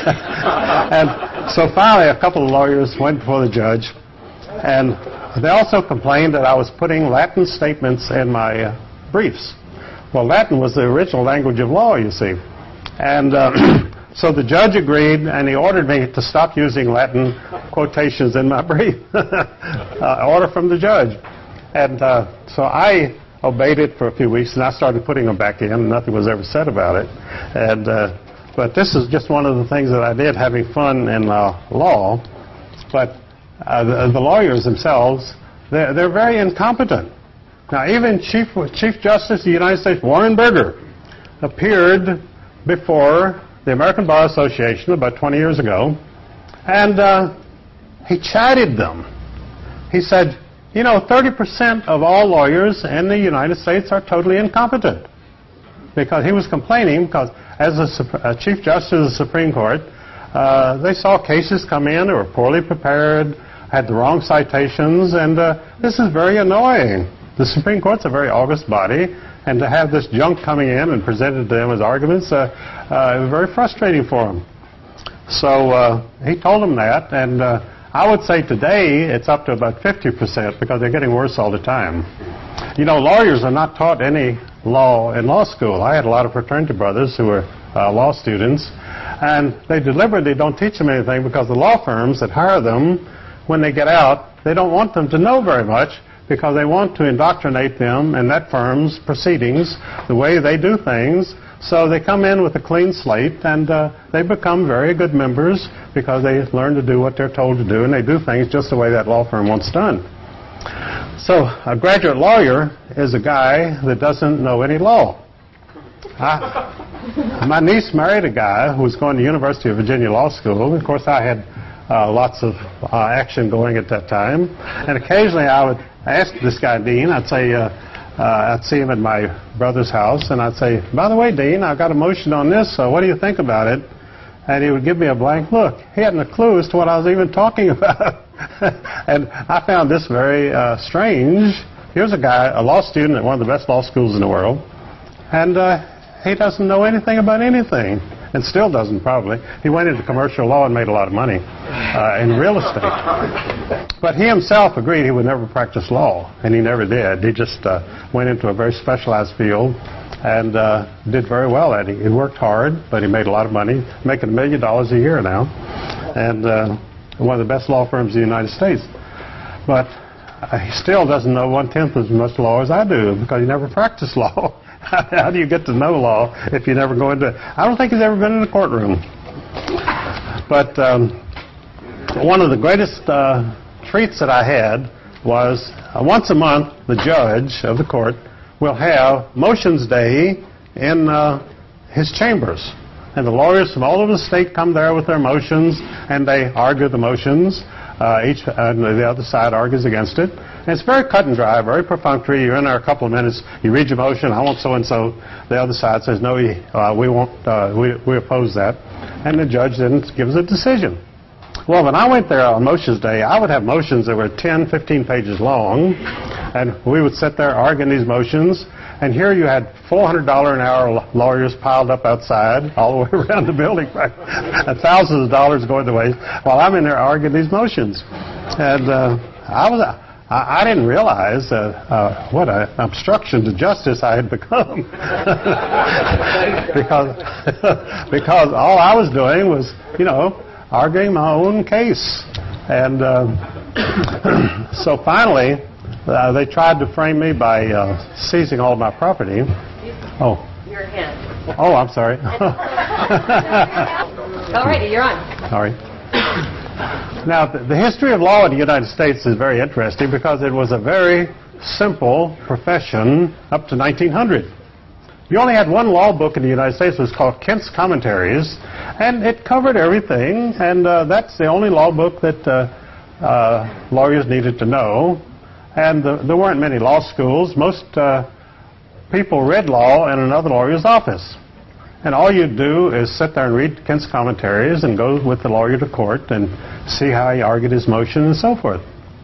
And so finally a couple of lawyers went before the judge, and they also complained that I was putting Latin statements in my uh, briefs. Well, Latin was the original language of law, you see. And uh, so the judge agreed, and he ordered me to stop using Latin quotations in my brief. uh, order from the judge. And uh, so I obeyed it for a few weeks, and I started putting them back in, and nothing was ever said about it. And uh, but this is just one of the things that I did, having fun in uh, law. But uh, the, the lawyers themselves, they're, they're very incompetent. Now, even Chief, Chief Justice of the United States, Warren Burger, appeared before the American Bar Association about twenty years ago, and uh, he chided them. He said, you know, thirty percent of all lawyers in the United States are totally incompetent. Because he was complaining, because as a, a Chief Justice of the Supreme Court, uh, they saw cases come in that were poorly prepared, had the wrong citations, and uh, this is very annoying. The Supreme Court's a very august body, and to have this junk coming in and presented to them as arguments, uh, uh, it was very frustrating for them. So uh, he told them that, and uh, I would say today it's up to about fifty percent because they're getting worse all the time. You know, lawyers are not taught any law in law school. I had a lot of fraternity brothers who were uh, law students, and they deliberately don't teach them anything because the law firms that hire them, when they get out, they don't want them to know very much, because they want to indoctrinate them in that firm's proceedings, the way they do things. So they come in with a clean slate, and uh, they become very good members because they learn to do what they're told to do, and they do things just the way that law firm wants done. So a graduate lawyer is a guy that doesn't know any law. I, my niece married a guy who was going to University of Virginia Law School. Of course, I had uh, lots of uh, action going at that time, and occasionally I would I asked this guy, Dean, I'd say, uh, uh, I'd see him at my brother's house, and I'd say, by the way, Dean, I've got a motion on this, so what do you think about it? And he would give me a blank look. He hadn't a clue as to what I was even talking about. And I found this very uh, strange. Here's a guy, a law student at one of the best law schools in the world, and uh, he doesn't know anything about anything, and still doesn't probably. He went into commercial law and made a lot of money uh, in real estate. But he himself agreed he would never practice law, and he never did. He just uh, went into a very specialized field and uh, did very well at it. He worked hard, but he made a lot of money, making a million dollars a year now, and uh, one of the best law firms in the United States. But uh, he still doesn't know one-tenth as much law as I do because he never practiced law. How do you get to know law if you never go into it? I don't think he's ever been in a courtroom. But um, one of the greatest uh, treats that I had was uh, once a month the judge of the court will have motions day in uh, his chambers. And the lawyers from all over the state come there with their motions, and they argue the motions. Uh, each and the other side argues against it. And it's very cut and dry, very perfunctory. You're in there a couple of minutes. You read your motion. I want so and so. The other side says, no, we, uh, we won't. Uh, we we oppose that. And the judge then gives a decision. Well, when I went there on motions day, I would have motions that were ten, fifteen pages long, and we would sit there arguing these motions. And here you had four hundred dollars an hour lawyers piled up outside all the way around the building, right? And thousands of dollars going to waste while I'm in there arguing these motions. And uh, I was, I, I didn't realize uh, uh, what an obstruction to justice I had become. because, because all I was doing was, you know, arguing my own case. And uh, so finally, Uh, they tried to frame me by uh, seizing all my property. Oh. Your hand. Oh, I'm sorry. All righty, you're on. Sorry. Now, the, the history of law in the United States is very interesting because it was a very simple profession up to nineteen hundred. You only had one law book in the United States. It was called Kent's Commentaries, and it covered everything, and uh, that's the only law book that uh, uh, lawyers needed to know. And the, there weren't many law schools. Most uh, people read law in another lawyer's office. And all you do is sit there and read Kent's Commentaries and go with the lawyer to court and see how he argued his motion and so forth.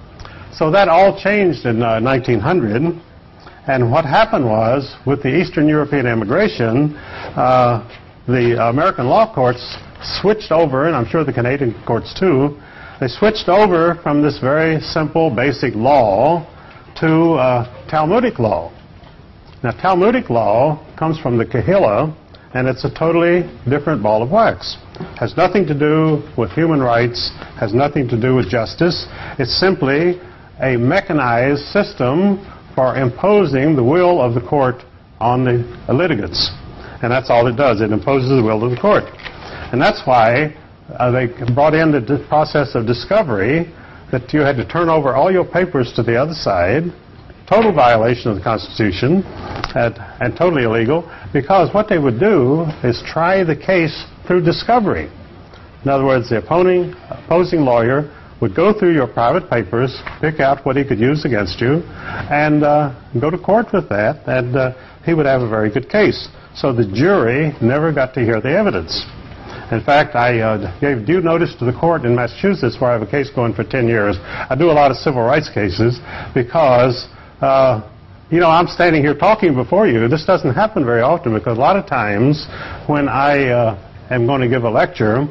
So that all changed in uh, nineteen hundred. And what happened was, with the Eastern European immigration, uh, the American law courts switched over, and I'm sure the Canadian courts too, they switched over from this very simple, basic law to uh, Talmudic law. Now, Talmudic law comes from the Kehillah, and it's a totally different ball of wax. Has nothing to do with human rights, has nothing to do with justice. It's simply a mechanized system for imposing the will of the court on the litigants. And that's all it does. It imposes the will of the court. And that's why Uh, they brought in the d- process of discovery, that you had to turn over all your papers to the other side, total violation of the Constitution, and, and totally illegal, because what they would do is try the case through discovery. In other words, the opposing, opposing lawyer would go through your private papers, pick out what he could use against you, and uh, go to court with that, and uh, he would have a very good case. So the jury never got to hear the evidence. In fact, I uh, gave due notice to the court in Massachusetts, where I have a case going for ten years. I do a lot of civil rights cases because, uh, you know, I'm standing here talking before you. This doesn't happen very often because a lot of times when I uh, am going to give a lecture,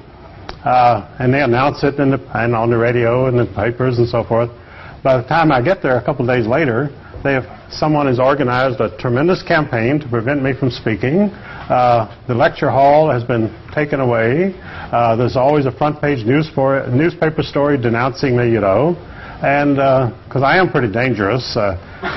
uh, and they announce it in the, and on the radio and the papers and so forth, by the time I get there a couple of days later, they have, someone has organized a tremendous campaign to prevent me from speaking. Uh, the lecture hall has been taken away. Uh, there's always a front page news for, newspaper story denouncing me, you know. And because uh, I am pretty dangerous, uh,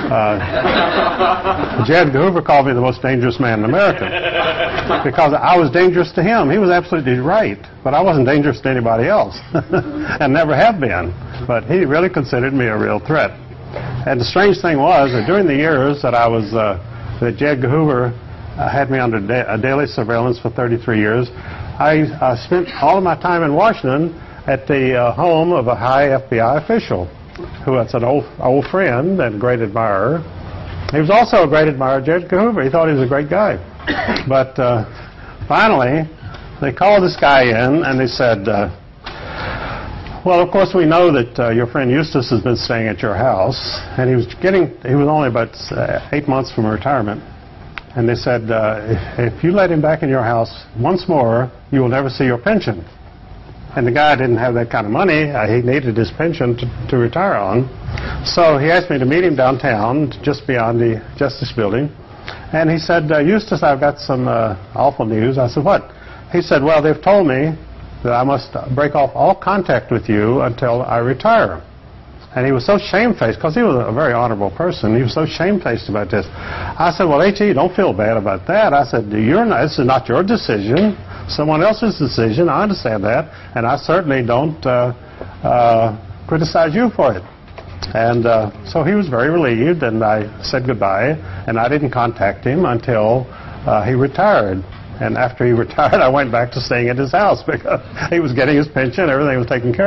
uh, J. Edgar Hoover called me the most dangerous man in America because I was dangerous to him. He was absolutely right, but I wasn't dangerous to anybody else and never have been. But he really considered me a real threat. And the strange thing was that during the years that I was, uh, that J. Edgar Hoover uh, had me under da- a daily surveillance for thirty-three years, I uh, spent all of my time in Washington at the uh, home of a high F B I official who was an old, old friend and great admirer. He was also a great admirer of J. Edgar Hoover. He thought he was a great guy. But uh, finally, they called this guy in and they said, uh, well, of course, we know that uh, your friend Eustace has been staying at your house, and he was getting, he was only about uh, eight months from retirement. And they said, uh, if, if you let him back in your house once more, you will never see your pension. And the guy didn't have that kind of money. Uh, he needed his pension to, to retire on. So he asked me to meet him downtown, just beyond the Justice Building. And he said, uh, Eustace, I've got some uh, awful news. I said, what? He said, well, they've told me that I must break off all contact with you until I retire. And he was so shamefaced, because he was a very honorable person. He was so shamefaced about this. I said, well, H E, don't feel bad about that. I said, You're not, this is not your decision. Someone else's decision. I understand that. And I certainly don't uh, uh, criticize you for it. And uh, so he was very relieved, and I said goodbye. And I didn't contact him until uh, he retired. And after he retired, I went back to staying at his house because he was getting his pension. Everything was taken care of.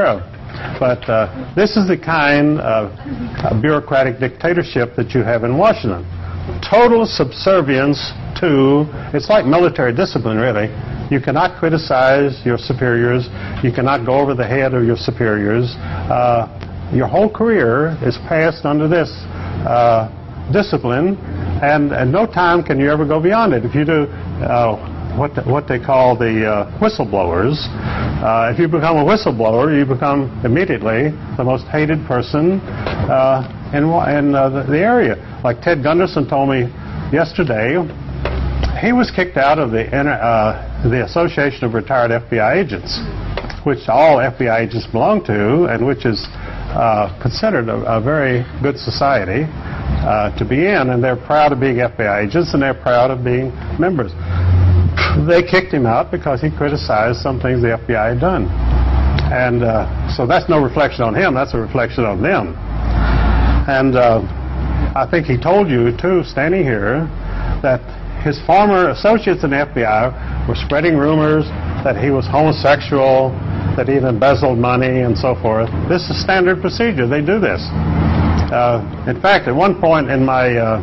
But uh, this is the kind of uh, bureaucratic dictatorship that you have in Washington. Total subservience to, it's like military discipline, really. You cannot criticize your superiors. You cannot go over the head of your superiors. Uh, your whole career is passed under this uh, discipline, and at no time can you ever go beyond it. If you do uh, what the, what they call the uh, whistleblowers, uh, if you become a whistleblower, you become immediately the most hated person uh, in, in uh, the, the area. Like Ted Gunderson told me yesterday, he was kicked out of the uh, the Association of Retired F B I Agents, which all F B I agents belong to, and which is uh, considered a, a very good society uh, to be in, and they're proud of being F B I agents, and they're proud of being members. They kicked him out because he criticized some things the F B I had done. And uh, so that's no reflection on him, that's a reflection on them. And uh, I think he told you, too, standing here, that his former associates in the F B I were spreading rumors that he was homosexual, that he had embezzled money, and so forth. This is standard procedure. They do this. Uh, in fact, at one point in my uh,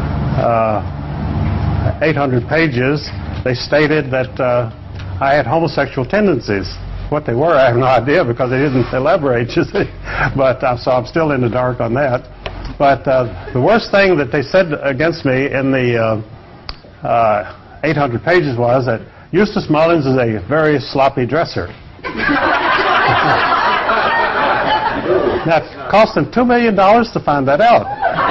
uh, eight hundred pages, they stated that uh, I had homosexual tendencies. What they were, I have no idea because they didn't elaborate, you see. But uh, so I'm still in the dark on that. But uh, the worst thing that they said against me in the uh, uh, eight hundred pages was that Eustace Mullins is a very sloppy dresser. That cost them two million dollars to find that out.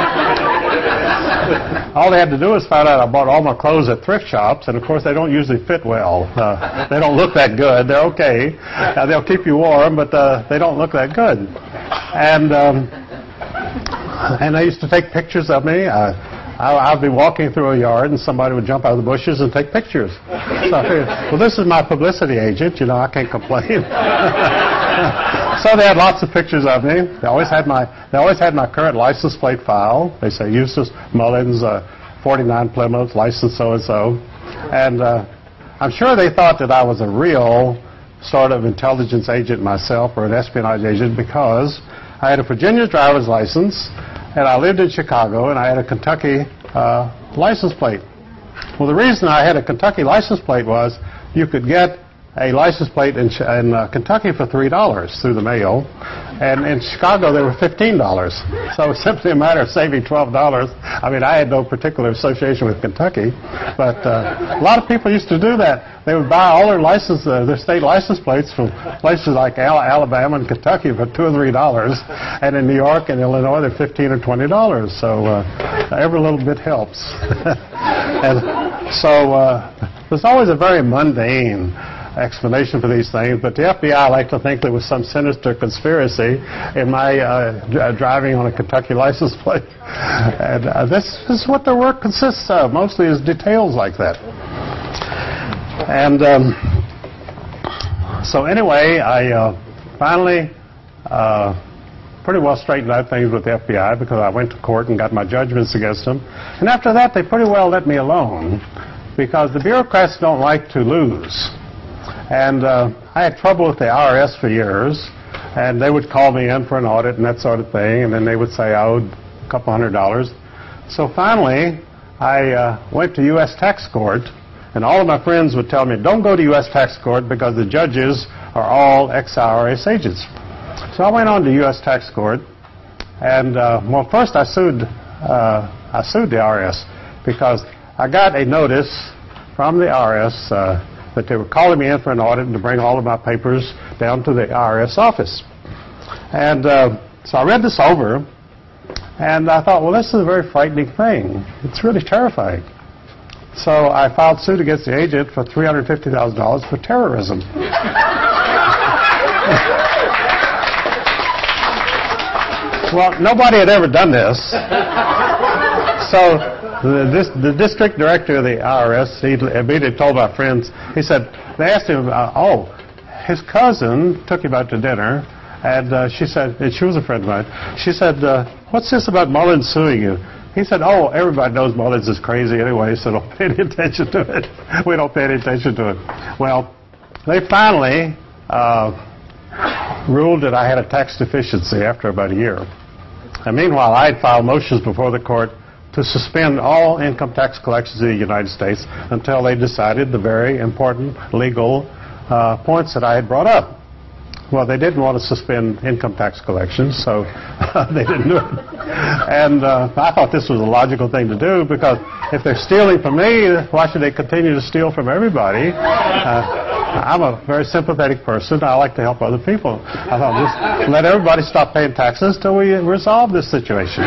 All they had to do was find out I bought all my clothes at thrift shops, and of course they don't usually fit well. Uh, they don't look that good. They're okay. Uh, they'll keep you warm, but uh, they don't look that good. And um, and they used to take pictures of me. Uh, I, I'd be walking through a yard, and somebody would jump out of the bushes and take pictures. So I figured, well, this is my publicity agent. You know, I can't complain. So they had lots of pictures of me. They always had my they always had my current license plate file. They say Eustace Mullins, uh, forty-nine Plymouth, license so and so, and uh, I'm sure they thought that I was a real sort of intelligence agent myself or an espionage agent because I had a Virginia driver's license and I lived in Chicago and I had a Kentucky uh, license plate. Well, the reason I had a Kentucky license plate was you could get a license plate in, in uh, Kentucky for three dollars through the mail, and in Chicago they were fifteen dollars. So it was simply a matter of saving twelve dollars. I mean, I had no particular association with Kentucky, but uh, a lot of people used to do that. They would buy all their license, uh, their state license plates from places like Al- Alabama and Kentucky for two or three dollars, and in New York and Illinois they're fifteen or twenty dollars. So uh, every little bit helps. And so uh, there's always a very mundane explanation for these things, but the F B I like to think there was some sinister conspiracy in my uh, d- driving on a Kentucky license plate. And uh, this is what their work consists of, mostly is details like that. And um, so anyway, I uh, finally uh, pretty well straightened out things with the F B I because I went to court and got my judgments against them. And after that, they pretty well let me alone because the bureaucrats don't like to lose. And uh, I had trouble with the I R S for years, and they would call me in for an audit and that sort of thing, and then they would say I owed a couple hundred dollars. So finally, I uh, went to U S Tax Court, and all of my friends would tell me, don't go to U S Tax Court because the judges are all ex-I R S agents. So I went on to U S Tax Court, and uh, well, first I sued, uh, I sued the I R S because I got a notice from the I R S uh, that they were calling me in for an audit and to bring all of my papers down to the I R S office. And uh, so I read this over, and I thought, well, this is a very frightening thing. It's really terrifying. So I filed suit against the agent for three hundred fifty thousand dollars for terrorism. Well, nobody had ever done this. So the, this, the district director of the I R S, he immediately told my friends, he said, they asked him, uh, oh, his cousin took him out to dinner, and uh, she said, and she was a friend of mine, she said, uh, what's this about Mullins suing you? He said, oh, everybody knows Mullins is crazy anyway, so don't pay any attention to it. We don't pay any attention to it. Well, they finally uh, ruled that I had a tax deficiency after about a year. And meanwhile, I had filed motions before the court to suspend all income tax collections in the United States until they decided the very important legal uh, points that I had brought up. Well, they didn't want to suspend income tax collections, so they didn't do it. And uh, I thought this was a logical thing to do, because if they're stealing from me, why should they continue to steal from everybody? Uh, I'm a very sympathetic person. I like to help other people. I thought, just let everybody stop paying taxes till we resolve this situation.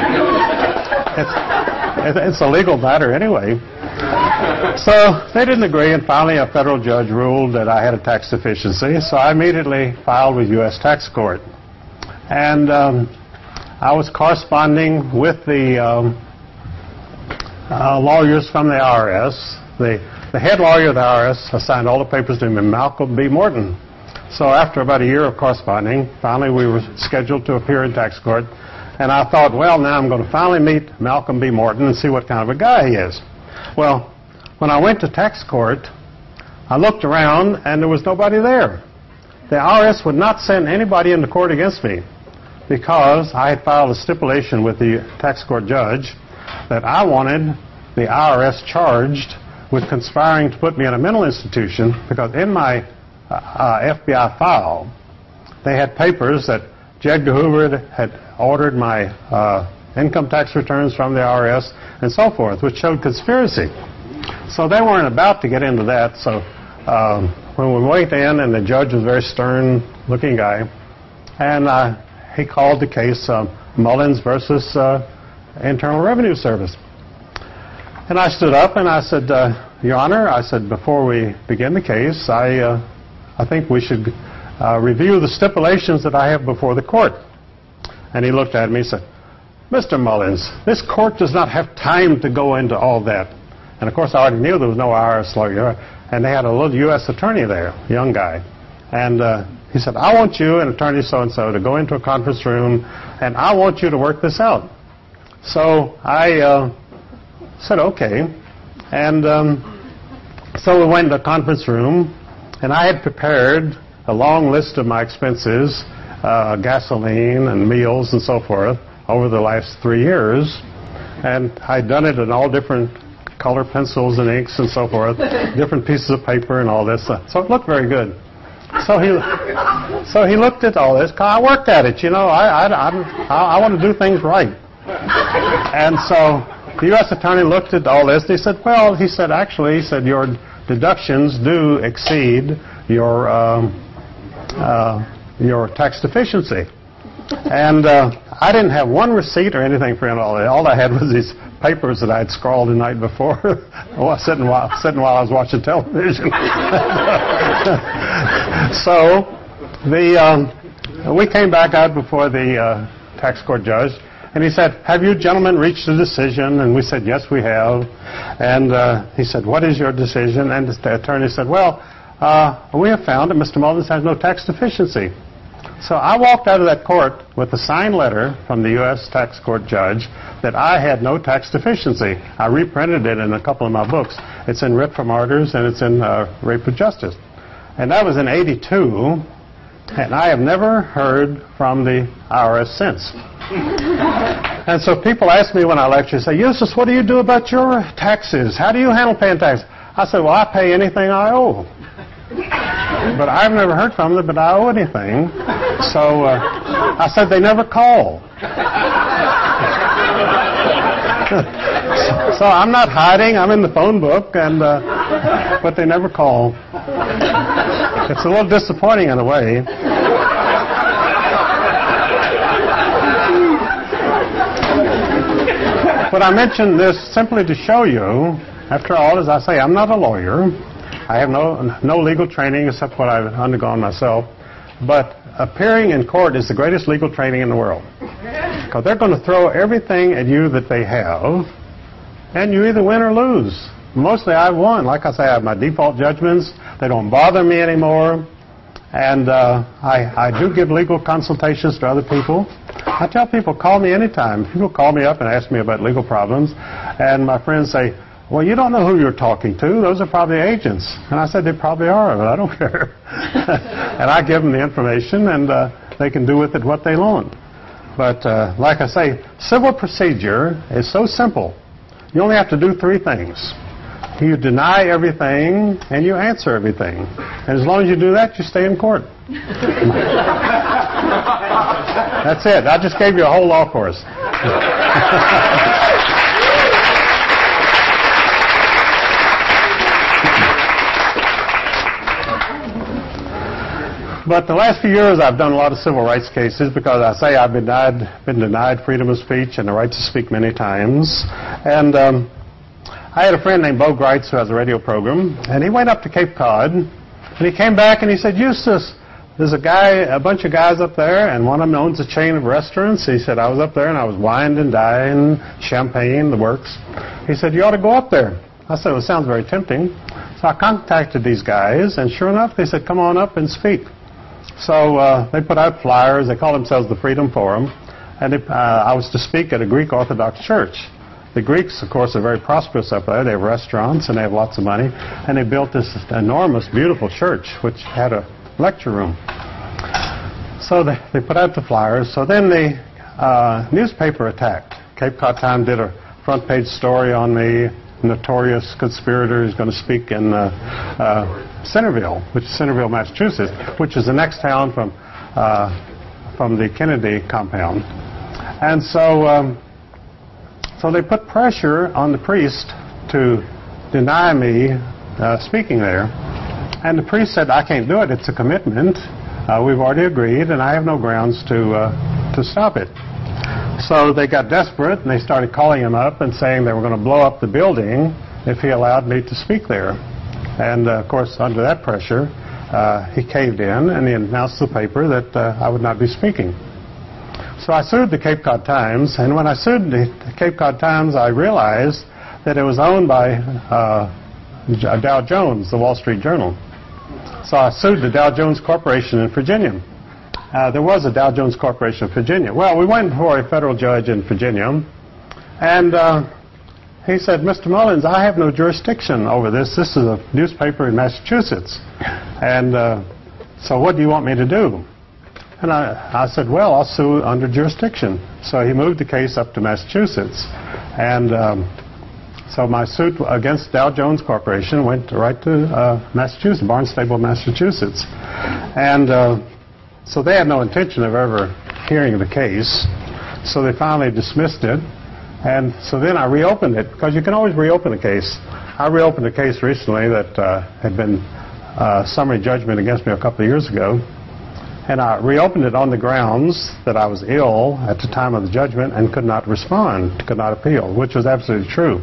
It's, it's a legal matter anyway. So they didn't agree, and finally a federal judge ruled that I had a tax deficiency, so I immediately filed with U S Tax Court. And um, I was corresponding with the um, uh, lawyers from the I R S. The, the head lawyer of the I R S assigned all the papers to me, Malcolm B. Morton. So after about a year of corresponding, finally we were scheduled to appear in tax court. And I thought, well, now I'm going to finally meet Malcolm B. Morton and see what kind of a guy he is. Well, when I went to tax court, I looked around and there was nobody there. The I R S would not send anybody into court against me because I had filed a stipulation with the tax court judge that I wanted the I R S charged with conspiring to put me in a mental institution, because in my uh, uh, F B I file, they had papers that J. Edgar Hoover had ordered my uh, income tax returns from the I R S and so forth, which showed conspiracy. So they weren't about to get into that. So um, when we went in, and the judge was a very stern-looking guy, and uh, he called the case uh, Mullins versus uh, Internal Revenue Service. And I stood up and I said, uh, Your Honor, I said, before we begin the case, I, uh, I think we should uh, review the stipulations that I have before the court. And he looked at me and said, Mister Mullins, this court does not have time to go into all that. And of course, I already knew there was no I R S lawyer, and they had a little U S attorney there, a young guy. And uh, he said, I want you and attorney so-and-so to go into a conference room, and I want you to work this out. So I uh, said, okay. And um, so we went into a conference room, and I had prepared a long list of my expenses, uh, gasoline and meals and so forth, over the last three years. And I'd done it in all different color pencils and inks and so forth, different pieces of paper and all this. So it looked very good. So he, so he looked at all this. I worked at it, you know. I, I, I, I want to do things right. And so the U S attorney looked at all this. And he said, well, he said, actually, he said, your deductions do exceed your um, uh, your tax deficiency. And uh, I didn't have one receipt or anything for all that. All I had was these papers that I had scrawled the night before, sitting while sitting while I was watching television. So the um, we came back out before the uh, tax court judge, and he said, "Have you gentlemen reached a decision?" And we said, "Yes, we have." And uh, he said, "What is your decision?" And the attorney said, "Well, uh, we have found that Mister Mullins has no tax deficiency." So I walked out of that court with a signed letter from the U S tax court judge that I had no tax deficiency. I reprinted it in a couple of my books. It's in Writ for Martyrs, and it's in uh, Rape with Justice. And that was in eighty-two, and I have never heard from the I R S since. And so people ask me when I lecture, say, Eustace, what do you do about your taxes? How do you handle paying taxes? I said, well, I pay anything I owe. But I've never heard from them that I owe anything. So uh, I said, they never call. So I'm not hiding. I'm in the phone book, and uh, but they never call. It's a little disappointing in a way. But I mention this simply to show you, after all, as I say, I'm not a lawyer. I have no no legal training except what I've undergone myself. But appearing in court is the greatest legal training in the world. Because they're going to throw everything at you that they have, and you either win or lose. Mostly I've won. Like I say, I have my default judgments. They don't bother me anymore. And uh, I, I do give legal consultations to other people. I tell people, call me anytime. People call me up and ask me about legal problems. And my friends say, well, you don't know who you're talking to. Those are probably agents. And I said, they probably are, but I don't care. And I give them the information, and uh, they can do with it what they want. But uh, like I say, civil procedure is so simple. You only have to do three things. You deny everything, and you answer everything. And as long as you do that, you stay in court. That's it. I just gave you a whole law course. But the last few years, I've done a lot of civil rights cases because I say I've been denied, been denied freedom of speech and the right to speak many times. And um, I had a friend named Bo Greitz who has a radio program, and he went up to Cape Cod, and he came back and he said, Eustace, there's a guy, a bunch of guys up there, and one of them owns a chain of restaurants. He said, I was up there and I was wined and dined, champagne, the works. He said, you ought to go up there. I said, well, it sounds very tempting. So I contacted these guys, and sure enough, they said, come on up and speak. So uh, they put out flyers. They call themselves the Freedom Forum. And they, uh, I was to speak at a Greek Orthodox church. The Greeks, of course, are very prosperous up there. They have restaurants and they have lots of money. And they built this enormous, beautiful church, which had a lecture room. So they, they put out the flyers. So then the uh, newspaper attacked. Cape Cod Times did a front page story on me. Notorious conspirator is going to speak in uh, uh, Centerville, which is Centerville, Massachusetts, which is the next town from uh, from the Kennedy compound. And so, um, so they put pressure on the priest to deny me uh, speaking there. And the priest said, "I can't do it. It's a commitment. Uh, we've already agreed, and I have no grounds to uh, to stop it." So they got desperate, and they started calling him up and saying they were going to blow up the building if he allowed me to speak there. And, uh, of course, under that pressure, uh, he caved in, and he announced to the paper that uh, I would not be speaking. So I sued the Cape Cod Times, and when I sued the Cape Cod Times, I realized that it was owned by uh, Dow Jones, the Wall Street Journal. So I sued the Dow Jones Corporation in Virginia. Uh, there was a Dow Jones Corporation in Virginia. Well, we went before a federal judge in Virginia, and uh, he said, Mister Mullins, I have no jurisdiction over this. This is a newspaper in Massachusetts. And uh, so what do you want me to do? And I, I said, well, I'll sue under jurisdiction. So he moved the case up to Massachusetts. And um, so my suit against Dow Jones Corporation went right to uh, Massachusetts, Barnstable, Massachusetts. And uh, so they had no intention of ever hearing the case. So they finally dismissed it. And so then I reopened it, because you can always reopen a case. I reopened a case recently that uh, had been uh, summary judgment against me a couple of years ago. And I reopened it on the grounds that I was ill at the time of the judgment and could not respond, could not appeal, which was absolutely true.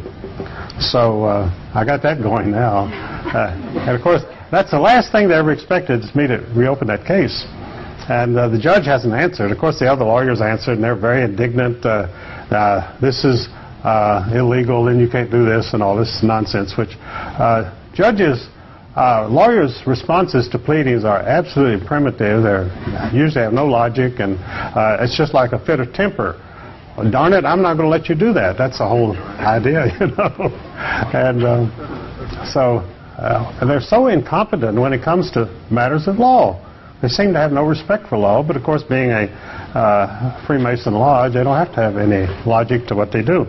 So uh, I got that going now. Uh, and, of course, that's the last thing they ever expected, is me to reopen that case. And uh, the judge hasn't answered. Of course, the other lawyers answered, and they're very indignant. Uh, uh, this is uh, illegal, and you can't do this, and all this nonsense, which uh, judges, uh, lawyers' responses to pleadings are absolutely primitive. They usually have no logic, and uh, it's just like a fit of temper. Well, darn it, I'm not going to let you do that. That's the whole idea, you know. And uh, so uh, and they're so incompetent when it comes to matters of law. They seem to have no respect for law, but of course, being a uh, Freemason lodge, they don't have to have any logic to what they do.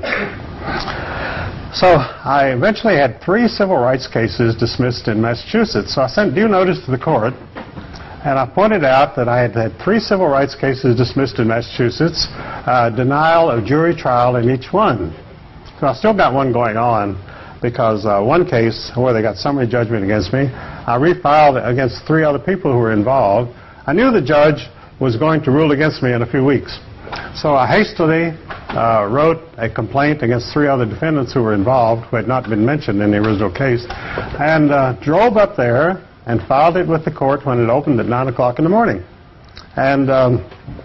So I eventually had three civil rights cases dismissed in Massachusetts. So I sent due notice to the court, and I pointed out that I had had three civil rights cases dismissed in Massachusetts, uh, denial of jury trial in each one. So I still got one going on, because uh, one case where they got summary judgment against me, I refiled against three other people who were involved. I knew the judge was going to rule against me in a few weeks. So I hastily uh, wrote a complaint against three other defendants who were involved, who had not been mentioned in the original case, and uh, drove up there and filed it with the court when it opened at nine o'clock in the morning. And um,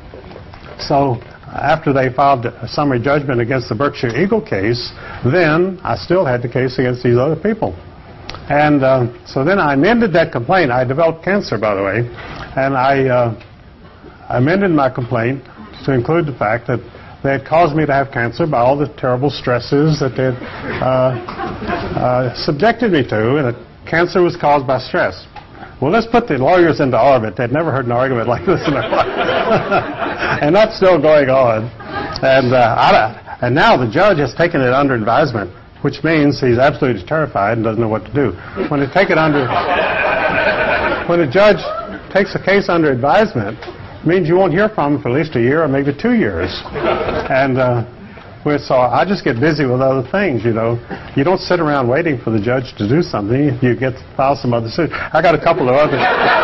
so after they filed a summary judgment against the Berkshire Eagle case, then I still had the case against these other people. And uh, so then I amended that complaint. I developed cancer, by the way, and I uh, amended my complaint to include the fact that they had caused me to have cancer by all the terrible stresses that they had uh, uh, subjected me to, and that cancer was caused by stress. Well, let's put the lawyers into orbit. They'd never heard an argument like this in their life. And that's still going on. And, uh, I, and now the judge has taken it under advisement, which means he's absolutely terrified and doesn't know what to do. When they take it under, when a judge takes a case under advisement, it means you won't hear from him for at least a year or maybe two years. And uh, so I just get busy with other things, you know. You don't sit around waiting for the judge to do something. You get to file some other suit. I got a couple of others.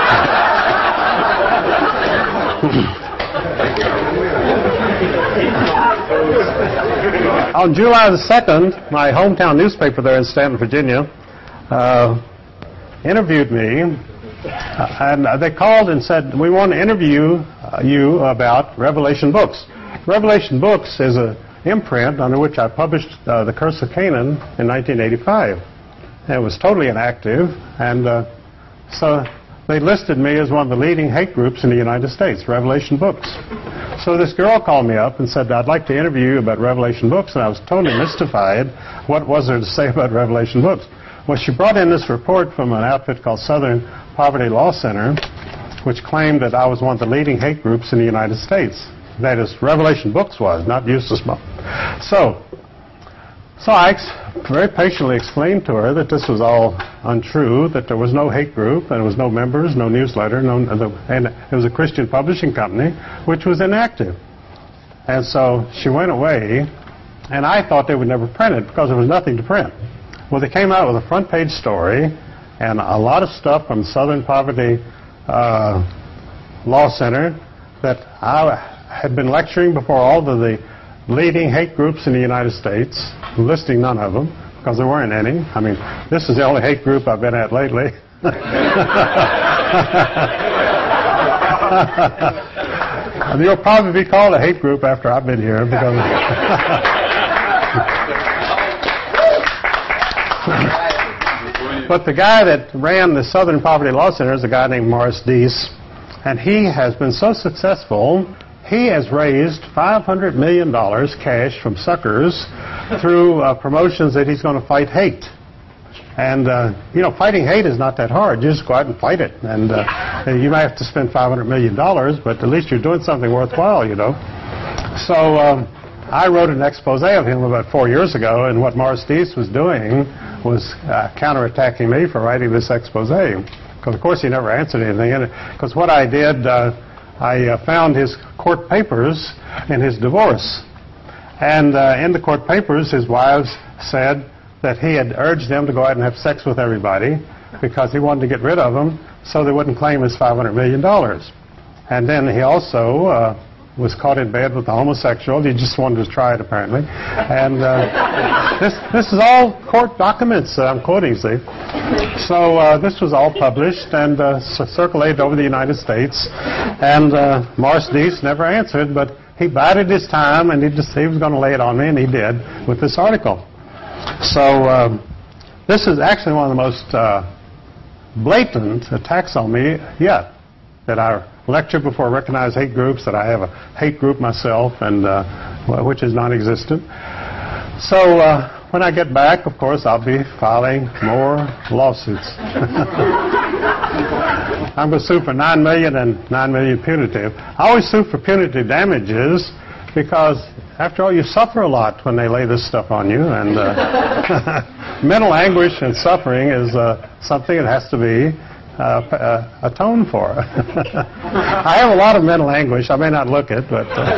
On July the second, my hometown newspaper there in Stanton, Virginia, uh, interviewed me. Uh, and they called and said, we want to interview uh, you about Revelation Books. Revelation Books is an imprint under which I published uh, The Curse of Canaan in nineteen eighty-five. And it was totally inactive, and uh, so they listed me as one of the leading hate groups in the United States, Revelation Books. So this girl called me up and said, I'd like to interview you about Revelation Books, and I was totally mystified. What was there to say about Revelation Books? Well, she brought in this report from an outfit called Southern Poverty Law Center, which claimed that I was one of the leading hate groups in the United States. That is, Revelation Books was, not Eustace Moe. So, so I ex- very patiently explained to her that this was all untrue, that there was no hate group, and there was no members, no newsletter, no, and it was a Christian publishing company, which was inactive. And so she went away, and I thought they would never print it because there was nothing to print. Well, they came out with a front page story and a lot of stuff from Southern Poverty uh, Law Center that I had been lecturing before all of the leading hate groups in the United States, listing none of them because there weren't any. I mean, this is the only hate group I've been at lately. You'll probably be called a hate group after I've been here because. But the guy that ran the Southern Poverty Law Center is a guy named Morris Deese, and he has been so successful, he has raised five hundred million dollars cash from suckers through uh, promotions that he's going to fight hate. And, uh, you know, fighting hate is not that hard. You just go out and fight it. And uh, you might have to spend five hundred million dollars, but at least you're doing something worthwhile, you know. So um, I wrote an expose of him about four years ago, and what Morris Deese was doing was uh, counterattacking me for writing this expose. Because, of course, he never answered anything in it. Because what I did, uh, I uh, found his court papers in his divorce. And uh, in the court papers, his wives said that he had urged them to go out and have sex with everybody because he wanted to get rid of them so they wouldn't claim his five hundred million dollars. And then he also uh, was caught in bed with a homosexual. He just wanted to try it, apparently. And uh, this this is all court documents that I'm quoting, see. So uh, this was all published and uh, circulated over the United States. And uh, Morris Deese never answered, but he bided his time, and he, just, he was going to lay it on me, and he did with this article. So um, this is actually one of the most uh, blatant attacks on me yet, that I lecture before recognized hate groups, that I have a hate group myself, and uh, which is non-existent. So uh, when I get back, of course, I'll be filing more lawsuits. I'm going to sue for nine million dollars and nine million dollars punitive. I always sue for punitive damages because, after all, you suffer a lot when they lay this stuff on you, and uh, mental anguish and suffering is uh, something that has to be uh, uh, atoned for. I have a lot of mental anguish. I may not look it, but. Uh,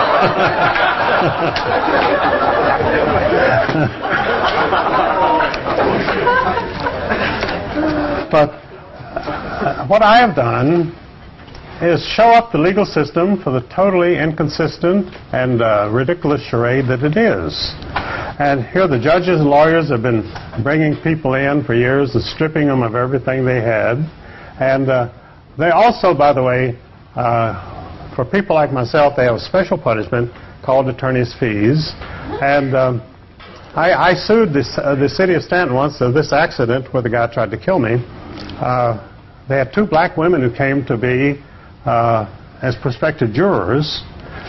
but uh, what I have done is show up the legal system for the totally inconsistent and uh, ridiculous charade that it is. And here the judges and lawyers have been bringing people in for years and stripping them of everything they had. And uh, they also, by the way, uh, for people like myself, they have a special punishment called attorney's fees. And um, I, I sued this, uh, the city of Stanton once of this accident where the guy tried to kill me. Uh, they had two black women who came to be Uh, as prospective jurors,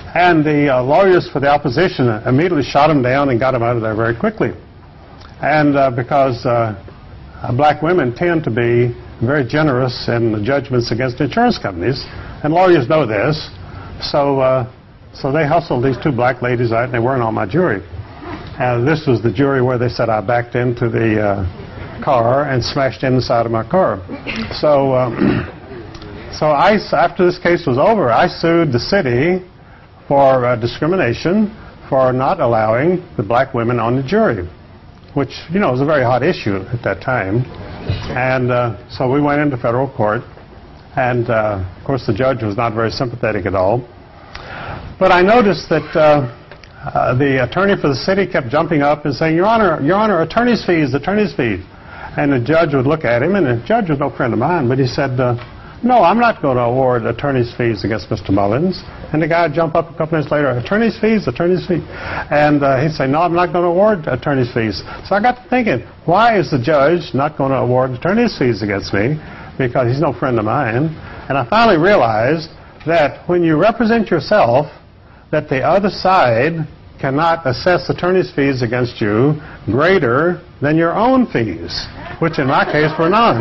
And the uh, lawyers for the opposition immediately shot him down and got him out of there very quickly. And uh, because uh, black women tend to be very generous in the judgments against insurance companies, and lawyers know this, so uh, so they hustled these two black ladies out, and they weren't on my jury. And this was the jury where they said I backed into the uh, car and smashed in the side of my car. So, um, so I, after this case was over, I sued the city for uh, discrimination for not allowing the black women on the jury, which, you know, was a very hot issue at that time. And uh, so we went into federal court, and uh, of course the judge was not very sympathetic at all. But I noticed that uh, uh, the attorney for the city kept jumping up and saying, Your Honor, Your Honor, attorney's fees, attorney's fees. And the judge would look at him, and the judge was no friend of mine, but he said, uh, no, I'm not going to award attorney's fees against Mister Mullins. And the guy would jump up a couple minutes later, attorney's fees, attorney's fees. And uh, he'd say, no, I'm not going to award attorney's fees. So I got to thinking, why is the judge not going to award attorney's fees against me? Because he's no friend of mine. And I finally realized that when you represent yourself, that the other side cannot assess attorney's fees against you greater than your own fees, which in my case were none.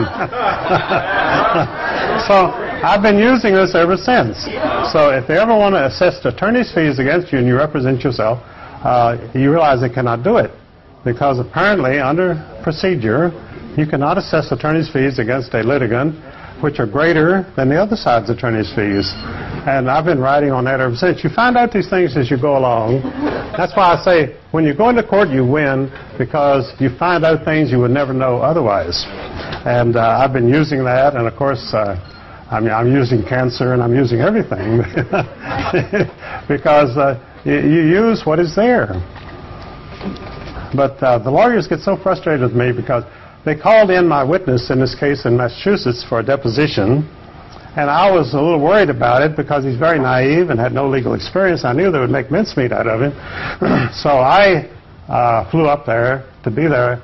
So I've been using this ever since. So if they ever want to assess attorney's fees against you and you represent yourself, uh, you realize they cannot do it. Because apparently under procedure, you cannot assess attorney's fees against a litigant which are greater than the other side's attorney's fees. And I've been writing on that ever since. You find out these things as you go along. That's why I say when you go into court, you win because you find out things you would never know otherwise. And uh, I've been using that, and of course, uh, I mean, I'm using cancer and I'm using everything because uh, you, you use what is there. But uh, the lawyers get so frustrated with me because they called in my witness in this case in Massachusetts for a deposition, and I was a little worried about it because he's very naive and had no legal experience. I knew they would make mincemeat out of him. So I uh, flew up there to be there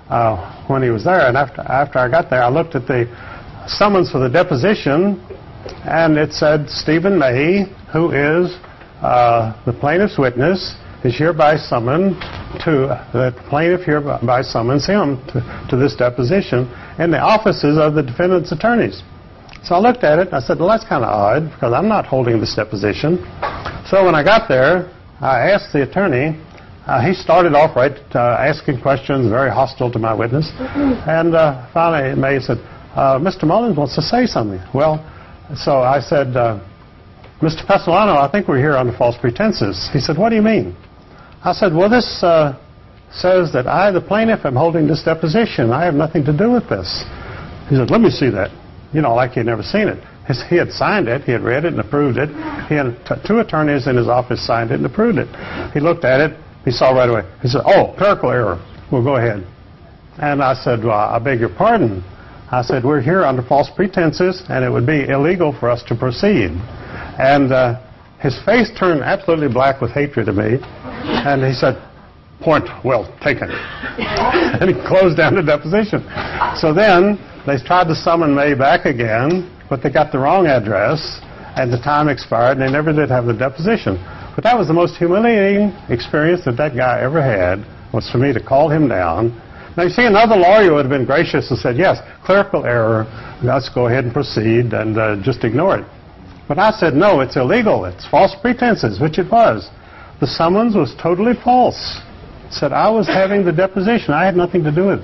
uh, when he was there, and after, after I got there, I looked at the summons for the deposition, and it said, Stephen May, who is uh, the plaintiff's witness, is hereby summoned to, the plaintiff hereby summons him to, to this deposition in the offices of the defendant's attorneys. So I looked at it, and I said, well, that's kind of odd, because I'm not holding this deposition. So when I got there, I asked the attorney, uh, he started off right uh, asking questions, very hostile to my witness, and uh, finally May said, uh, Mister Mullins wants to say something. Well, so I said, uh, Mister Pessolano, I think we're here under false pretenses. He said, what do you mean? I said, well, this uh, says that I, the plaintiff, am holding this deposition. I have nothing to do with this. He said, let me see that. You know, like he had never seen it. His, he had signed it. He had read it and approved it. He had t- two attorneys in his office signed it and approved it. He looked at it. He saw right away. He said, oh, clerical error. Well, go ahead. And I said, well, I beg your pardon. I said, we're here under false pretenses, and it would be illegal for us to proceed. And uh, his face turned absolutely black with hatred of me. And he said, point well taken. And he closed down the deposition. So then they tried to summon May back again, but they got the wrong address, and the time expired, and they never did have the deposition. But that was the most humiliating experience that that guy ever had, was for me to call him down. Now, you see, another lawyer would have been gracious and said, yes, clerical error, let's go ahead and proceed and uh, just ignore it. But I said, no, it's illegal. It's false pretenses, which it was. The summons was totally false. It said I was having the deposition. I had nothing to do with it.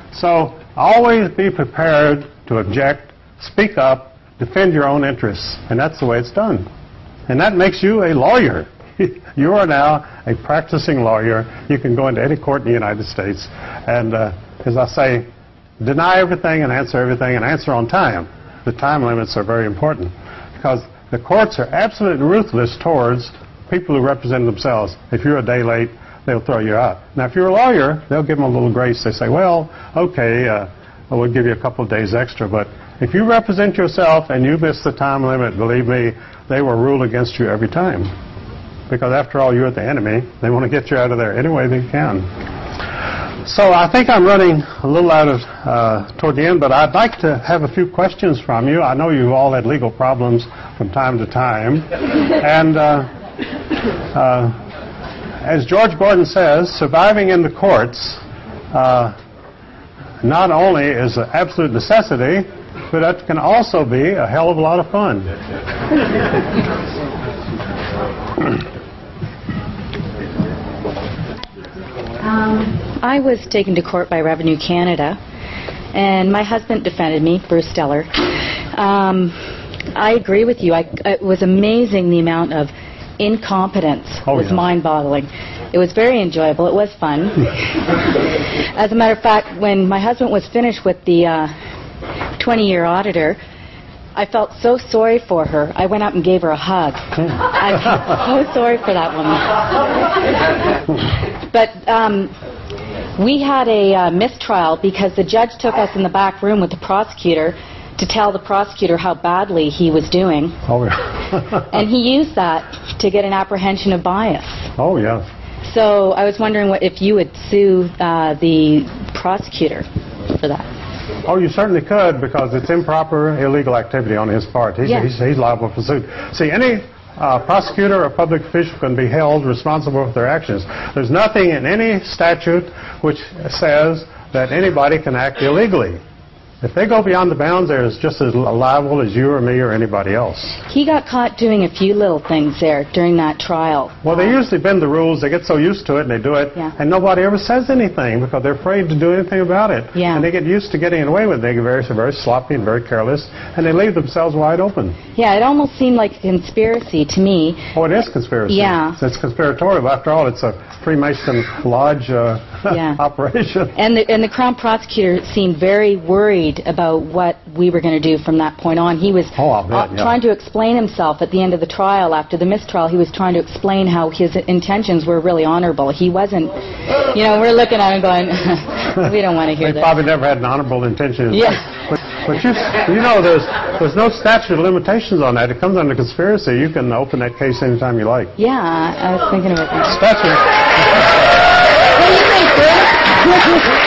So always be prepared to object, speak up, defend your own interests. And that's the way it's done. And that makes you a lawyer. You are now a practicing lawyer. You can go into any court in the United States. And uh, as I say, deny everything and answer everything and answer on time. The time limits are very important because the courts are absolutely ruthless towards people who represent themselves. If you're a day late, they'll throw you out. Now, if you're a lawyer, they'll give them a little grace. They say, well, okay, uh, we'll give you a couple of days extra. But if you represent yourself and you miss the time limit, believe me, they will rule against you every time. Because after all, you're the enemy. They want to get you out of there any way they can. So I think I'm running a little out of uh, toward the end, but I'd like to have a few questions from you. I know you've all had legal problems from time to time. And uh, Uh, as George Gordon says, surviving in the courts uh, not only is an absolute necessity, but it can also be a hell of a lot of fun. Um, I was taken to court by Revenue Canada, and my husband defended me, Bruce Steller. Um, I agree with you. I, it was amazing the amount of incompetence. Oh, was yeah. mind-boggling. It was very enjoyable. It was fun. As a matter of fact, when my husband was finished with the uh, twenty-year auditor, I felt so sorry for her. I went up and gave her a hug. I felt so sorry for that woman. But um, we had a uh, mistrial because the judge took us in the back room with the prosecutor to tell the prosecutor how badly he was doing. Oh, yeah. And he used that to get an apprehension of bias. Oh, yeah. So I was wondering what, if you would sue uh, the prosecutor for that. Oh, you certainly could, because it's improper, illegal activity on his part. He's, Yeah. he's, he's liable for suit. See, any uh, prosecutor or public official can be held responsible for their actions. There's nothing in any statute which says that anybody can act illegally. If they go beyond the bounds, they're just as liable as you or me or anybody else. He got caught doing a few little things there during that trial. Well, they usually bend the rules. They get so used to it, and they do it, Yeah. and nobody ever says anything because they're afraid to do anything about it. Yeah. And they get used to getting away with it. They get very, very sloppy and very careless, and they leave themselves wide open. Yeah, it almost seemed like a conspiracy to me. Oh, it is conspiracy. Yeah. It's conspiratorial. After all, it's a Freemason Lodge uh, Yeah. operation. And the, and the Crown prosecutor seemed very worried about what we were going to do from that point on. He was Oh, I'll bet, uh, yeah. trying to explain himself at the end of the trial. After the mistrial, he was trying to explain how his intentions were really honorable. He wasn't, you know, we're looking at him going, we don't want to hear They this. probably never had an honorable intention. Yeah. But, but you, you know, there's there's no statute of limitations on that. It comes under conspiracy. You can open that case anytime you like. Yeah, I was thinking about that. Statute. What do you think, Bruce?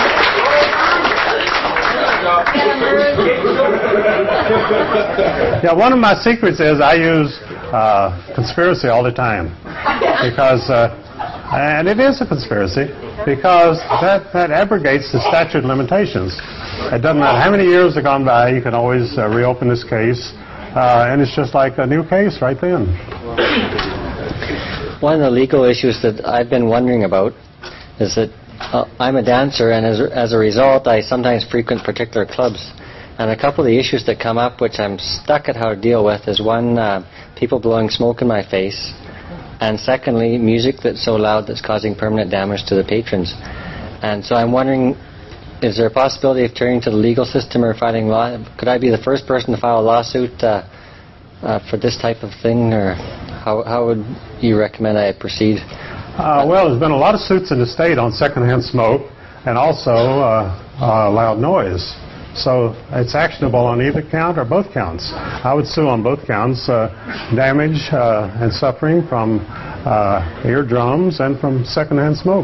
Yeah, one of my secrets is I use uh, conspiracy all the time, because, uh, and it is a conspiracy, because that, that abrogates the statute of limitations. It doesn't matter how many years have gone by, you can always uh, reopen this case, uh, and it's just like a new case right then. One of the legal issues that I've been wondering about is that uh, I'm a dancer, and as, as a result, I sometimes frequent particular clubs. And a couple of the issues that come up, which I'm stuck at how to deal with, is one, uh, people blowing smoke in my face, and secondly, music that's so loud that's causing permanent damage to the patrons. And so I'm wondering, is there a possibility of turning to the legal system or filing law? Could I be the first person to file a lawsuit uh, uh, for this type of thing, or how, how would you recommend I proceed? Uh, well, there's been a lot of suits in the state on secondhand smoke and also uh, uh, loud noise. So it's actionable on either count or both counts. I would sue on both counts, uh, damage uh, and suffering from uh, eardrums and from secondhand smoke.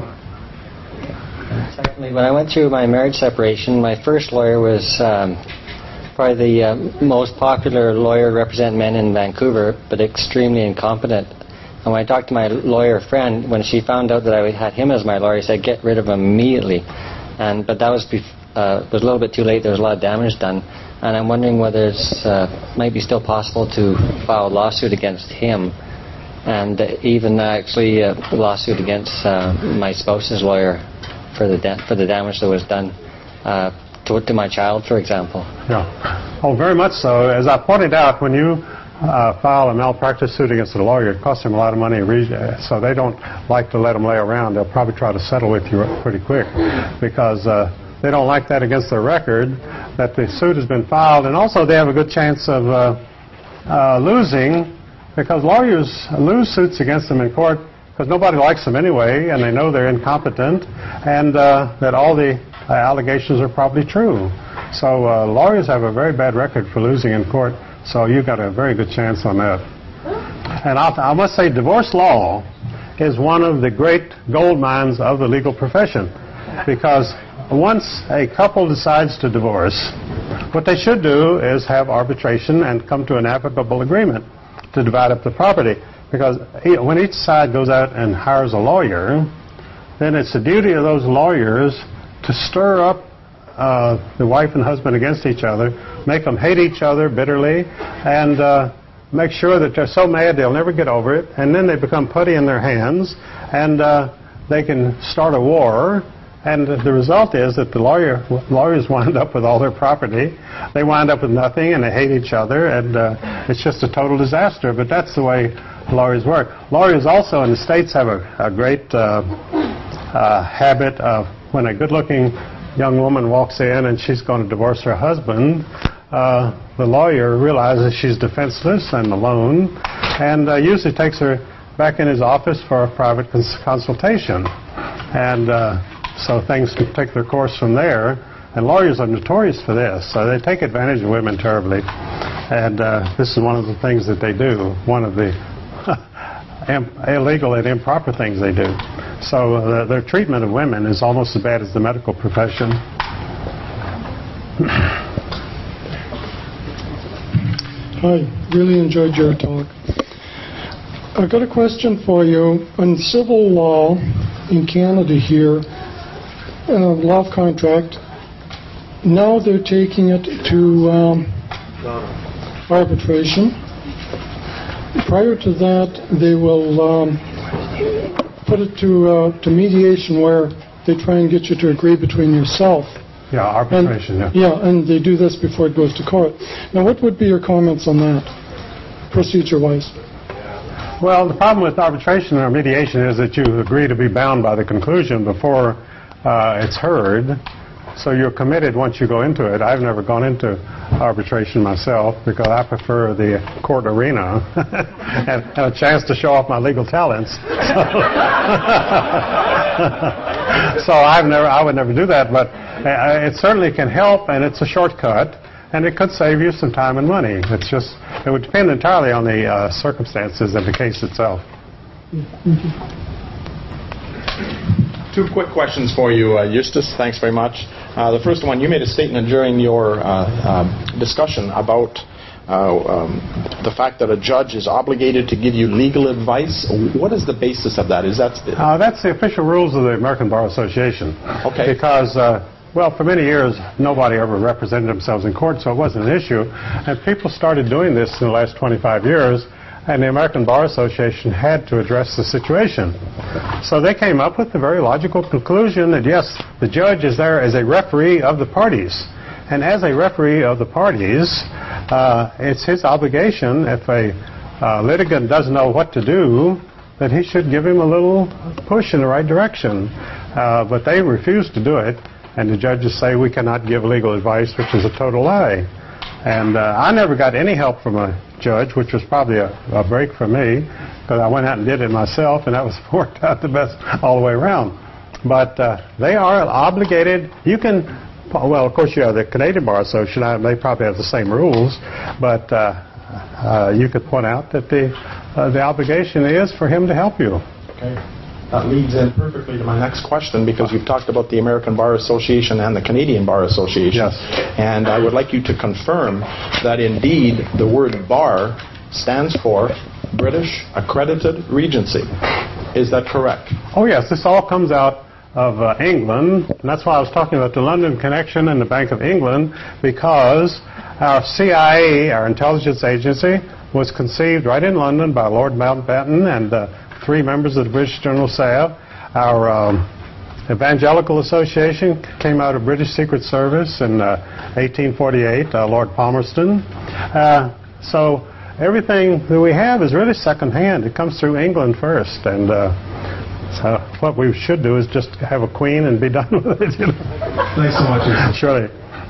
Secondly, when I went through my marriage separation, my first lawyer was um, probably the uh, most popular lawyer to represent men in Vancouver, but extremely incompetent. And when I talked to my lawyer friend, when she found out that I had him as my lawyer, she said, get rid of him immediately. And But that was before. Uh, it was a little bit too late. There was a lot of damage done, and I'm wondering whether it uh, might be still possible to file a lawsuit against him, and uh, even actually a lawsuit against uh, my spouse's lawyer for the da- for the damage that was done uh, to, to my child, for example. Yeah. Oh, very much so. As I pointed out, when you uh, file a malpractice suit against a lawyer, it costs them a lot of money, so they don't like to let them lay around. They'll probably try to settle with you pretty quick, because uh, they don't like that against their record, that the suit has been filed, and also they have a good chance of uh, uh, losing, because lawyers lose suits against them in court because nobody likes them anyway, and they know they're incompetent, and uh, that all the uh, allegations are probably true. So uh, lawyers have a very bad record for losing in court, so you've got a very good chance on that. And I'll, I must say, divorce law is one of the great gold mines of the legal profession, because once a couple decides to divorce, what they should do is have arbitration and come to an amicable agreement to divide up the property. Because he, when each side goes out and hires a lawyer, then it's the duty of those lawyers to stir up uh, the wife and husband against each other, make them hate each other bitterly, and uh, make sure that they're so mad they'll never get over it, and then they become putty in their hands, and uh, they can start a war. And the result is that the lawyer, lawyers wind up with all their property. They wind up with nothing, and they hate each other, and uh, it's just a total disaster. But that's the way lawyers work. Lawyers also in the States have a, a great uh, uh, habit of when a good-looking young woman walks in and she's going to divorce her husband, uh, the lawyer realizes she's defenseless and alone, and uh, usually takes her back in his office for a private cons- consultation. And uh, so things can take their course from there. And lawyers are notorious for this. So they take advantage of women terribly. And uh, this is one of the things that they do, one of the illegal and improper things they do. So uh, their treatment of women is almost as bad as the medical profession. Hi, really enjoyed your talk. I've got a question for you. On civil law in Canada here, uh, law of contract, now they're taking it to um, arbitration. Prior to that, they will um, put it to uh, to mediation, where they try and get you to agree between yourself. Yeah, arbitration, and, yeah. Yeah, and they do this before it goes to court. Now, what would be your comments on that, procedure-wise? Well, the problem with arbitration or mediation is that you agree to be bound by the conclusion before uh, it's heard. So you're committed once you go into it. I've never gone into arbitration myself because I prefer the court arena and, and a chance to show off my legal talents. So, so I've never, I would never do that. But uh, it certainly can help, and it's a shortcut, and it could save you some time and money. It's just, it would depend entirely on the uh, circumstances of the case itself. Two quick questions for you, uh, Eustace. Thanks very much. Uh, the first one, you made a statement during your uh, uh, discussion about uh, um, the fact that a judge is obligated to give you legal advice. What is the basis of that? Is that the uh, that's the official rules of the American Bar Association. Okay. Because, uh, well, for many years, nobody ever represented themselves in court, so it wasn't an issue. And people started doing this in the last twenty-five years. And the American Bar Association had to address the situation. So they came up with the very logical conclusion that, yes, the judge is there as a referee of the parties. And as a referee of the parties, uh, it's his obligation, if a uh, litigant doesn't know what to do, that he should give him a little push in the right direction. Uh, but they refused to do it, and the judges say we cannot give legal advice, which is a total lie. And uh, I never got any help from a judge, which was probably a, a break for me, because I went out and did it myself, and that was worked out the best all the way around. But uh, they are obligated. You can, well, of course, you have the Canadian Bar Association. They probably have the same rules, but uh, uh, you could point out that the uh, the obligation is for him to help you. Okay. That leads in perfectly to my next question, because you've talked about the American Bar Association and the Canadian Bar Association. Yes. And I would like you to confirm that indeed the word bar stands for British Accredited Regency. Is that correct? Oh, yes. This all comes out of uh, England, and that's why I was talking about the London Connection and the Bank of England, because our C I A, our intelligence agency, was conceived right in London by Lord Mountbatten and uh, three members of the British General Staff. Our um, Evangelical Association came out of British Secret Service in uh, eighteen forty-eight, uh, Lord Palmerston. Uh, so everything that we have is really second-hand. It comes through England first, and uh, so what we should do is just have a queen and be done with it. You know? Thanks so much. Surely.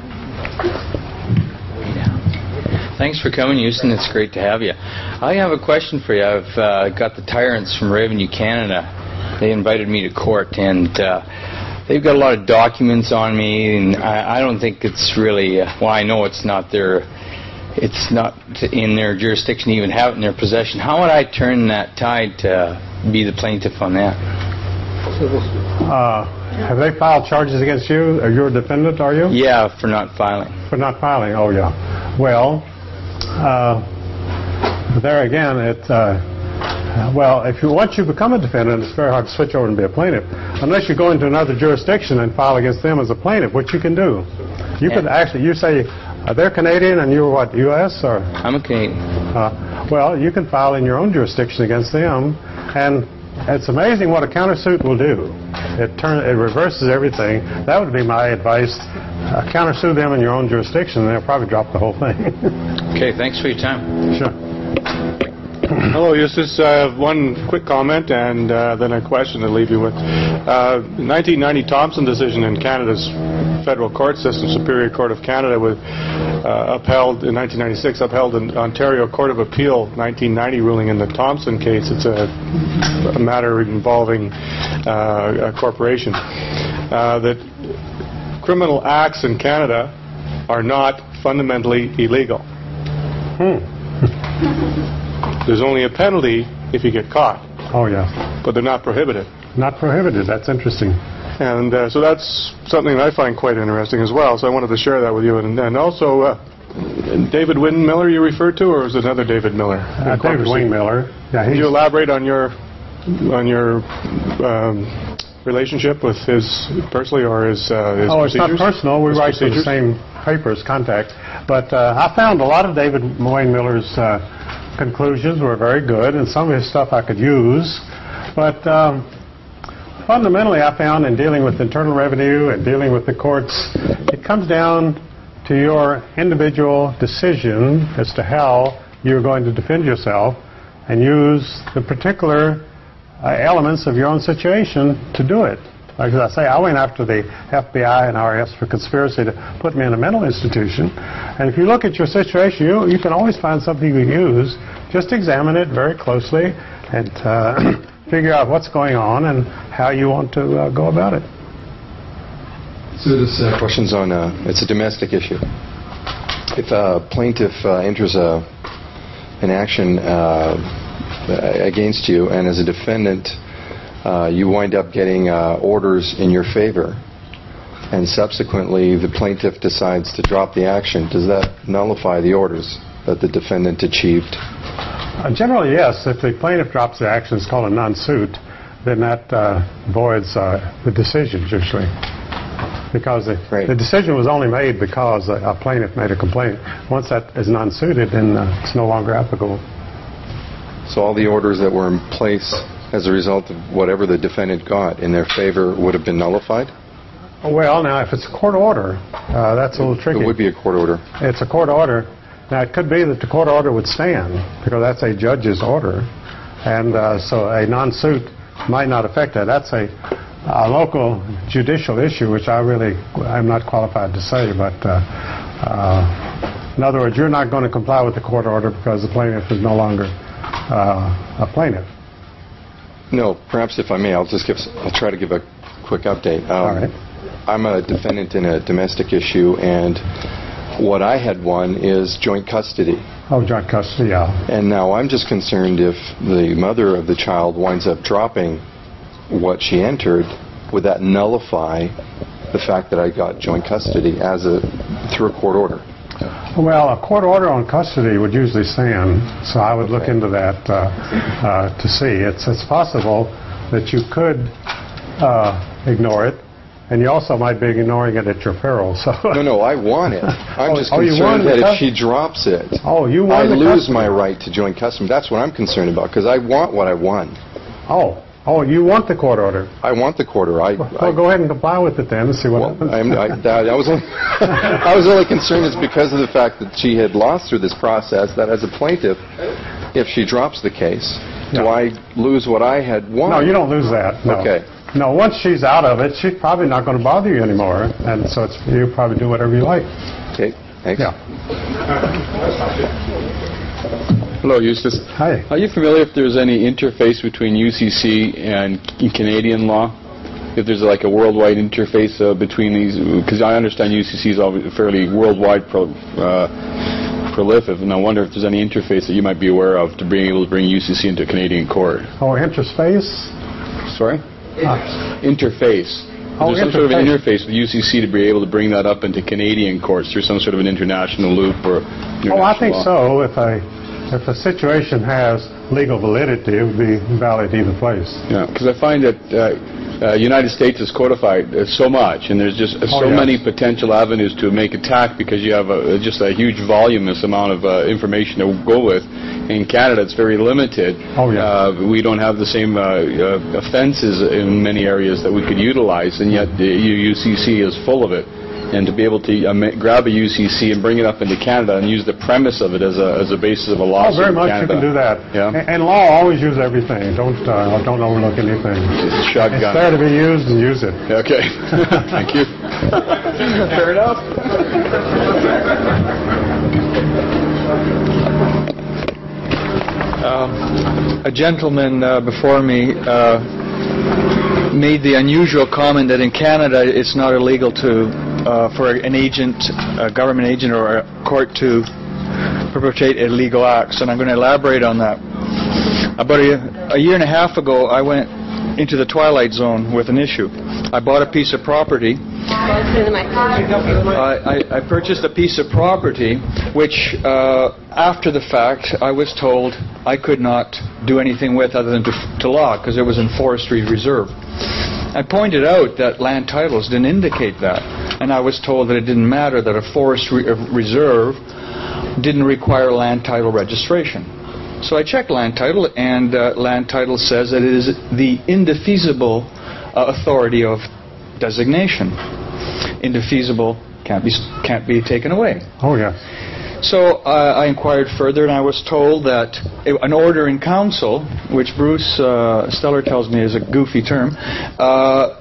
Thanks for coming, Houston. It's great to have you. I have a question for you. I've uh, got the Tyrants from Revenue Canada. They invited me to court, and uh, they've got a lot of documents on me, and I, I don't think it's really, uh, well, I know it's not their, it's not in their jurisdiction to even have it in their possession. How would I turn that tide to be the plaintiff on that? Uh, have they filed charges against you? Are you a defendant, are you? Yeah, for not filing. For not filing, oh yeah. Well, Uh, there again, it, uh, Well, if you once you become a defendant, it's very hard to switch over and be a plaintiff, unless you go into another jurisdiction and file against them as a plaintiff, which you can do. You yeah. could actually, you say uh, they're Canadian and you're what, U S or? I'm a Canadian. Uh, well, you can file in your own jurisdiction against them, and it's amazing what a countersuit will do. It turn, it reverses everything. That would be my advice. Uh, countersue them in your own jurisdiction, and they'll probably drop the whole thing. Okay, thanks for your time. Sure. Hello, Eustace. I have one quick comment and uh, then a question to leave you with. Uh, nineteen ninety Thompson decision in Canada's federal court system, Superior Court of Canada, was uh, upheld in nineteen ninety-six, upheld in Ontario Court of Appeal nineteen ninety ruling in the Thompson case. It's a, a matter involving uh, a corporation. Uh, that criminal acts in Canada are not fundamentally illegal. Hmm. There's only a penalty if you get caught. Oh, yeah. But they're not prohibited. Not prohibited. That's interesting. And uh, so that's something that I find quite interesting as well. So I wanted to share that with you. And, and also, uh, David Wynn Miller you referred to, or is it another David Miller? Uh, David Wynn Miller. Yeah, Could you elaborate on your on your um, relationship with his personally or his, uh, his oh, procedures? It's not personal. We his write for the same papers, contact. But uh, I found a lot of David Wynn Miller's uh, conclusions were very good, and some of his stuff I could use. But um, fundamentally, I found in dealing with Internal Revenue and dealing with the courts, it comes down to your individual decision as to how you're going to defend yourself and use the particular uh, elements of your own situation to do it. Like I say, I went after the F B I and R A F for conspiracy to put me in a mental institution. And if you look at your situation, you, you can always find something you can use. Just examine it very closely and uh, figure out what's going on and how you want to uh, go about it. So this uh, question's on, uh, it's a domestic issue. If a plaintiff uh, enters a, an action uh, against you, and as a defendant, Uh, you wind up getting uh, orders in your favor, and subsequently the plaintiff decides to drop the action, does that nullify the orders that the defendant achieved? Uh, generally, yes. If the plaintiff drops the action, it's called a non-suit, then that uh, voids uh, the decisions usually. Because the, right. the decision was only made because a, a plaintiff made a complaint. Once that is non-suited, then uh, it's no longer applicable. So all the orders that were in place as a result of whatever the defendant got in their favor would have been nullified? Well, now, if it's a court order, uh, that's a little tricky. It would be a court order. It's a court order. Now, it could be that the court order would stand, because that's a judge's order, and uh, so a non-suit might not affect that. That's a, a local judicial issue, which I really, I'm not qualified to say, but uh, uh, in other words, you're not going to comply with the court order because the plaintiff is no longer uh, a plaintiff. No, perhaps if I may, I'll just give, I'll try to give a quick update. Um, All right. I'm a defendant in a domestic issue, and what I had won is joint custody. Oh, joint custody, yeah. And now I'm just concerned if the mother of the child winds up dropping what she entered, would that nullify the fact that I got joint custody as a through a court order? Well, a court order on custody would usually stand, so I would okay. look into that uh, uh, to see. It's it's possible that you could uh, ignore it, and you also might be ignoring it at your peril. So no, no, I want it. I'm oh, just oh, concerned that if she drops it, oh, you I lose custody. my right to joint custody. That's what I'm concerned about, because I want what I won. Oh. Oh, you want the court order? I want the court order. I, well, I, go ahead and comply with it then and see what well, happens. I'm, I, that, I, was only, I was only concerned is because of the fact that she had lost through this process, that as a plaintiff, if she drops the case, yeah. do I lose what I had won? No, you don't lose that. No. Okay. No, once she's out of it, she's probably not going to bother you anymore, and so it's, you probably do whatever you like. Okay, thanks. Yeah. Hello, Eustace. Hi. Are you familiar if there's any interface between U C C and Canadian law? If there's like a worldwide interface uh, between these? Because I understand U C C is fairly worldwide pro, uh, prolific, and I wonder if there's any interface that you might be aware of to being able to bring U C C into a Canadian court. Oh, interspace? Sorry? Uh, interface. Oh, there's some sort of an interface with U C C to be able to bring that up into Canadian courts through some sort of an international loop or international Oh, I think law. so. If I... If a situation has legal validity, it would be valid either place. Yeah, because I find that uh, uh, United States is codified uh, so much, and there's just uh, Oh, so yes. many potential avenues to make attack because you have a, just a huge voluminous amount of uh, information to go with. In Canada, it's very limited. Oh, yeah. Uh, we don't have the same uh, uh, offenses in many areas that we could utilize, and yet the U C C is full of it. And to be able to um, grab a U C C and bring it up into Canada and use the premise of it as a as a basis of a Oh, lawsuit very in much Canada. you can do that. Yeah. And, and law, always use everything. Don't uh, don't overlook anything. It's a shotgun. It's there to be used, and use it. Okay. Thank you. Fair enough. Um, a gentleman uh, before me uh, made the unusual comment that in Canada it's not illegal to uh, for an agent, a government agent or a court to perpetrate illegal acts, and I'm going to elaborate on that. About a, a year and a half ago, I went into the Twilight Zone with an issue. I bought a piece of property. I, I, I purchased a piece of property which, uh, after the fact, I was told I could not do anything with other than to, to log because it was in forestry reserve. I pointed out that land titles didn't indicate that, and I was told that it didn't matter, that a forestry reserve didn't require land title registration. So I checked land title, and uh, land title says that it is the indefeasible uh, authority of designation. Indefeasible can't be can't be taken away. Oh, yes. So uh, I inquired further, and I was told that a, an order in council, which Bruce uh, Steller tells me is a goofy term, uh,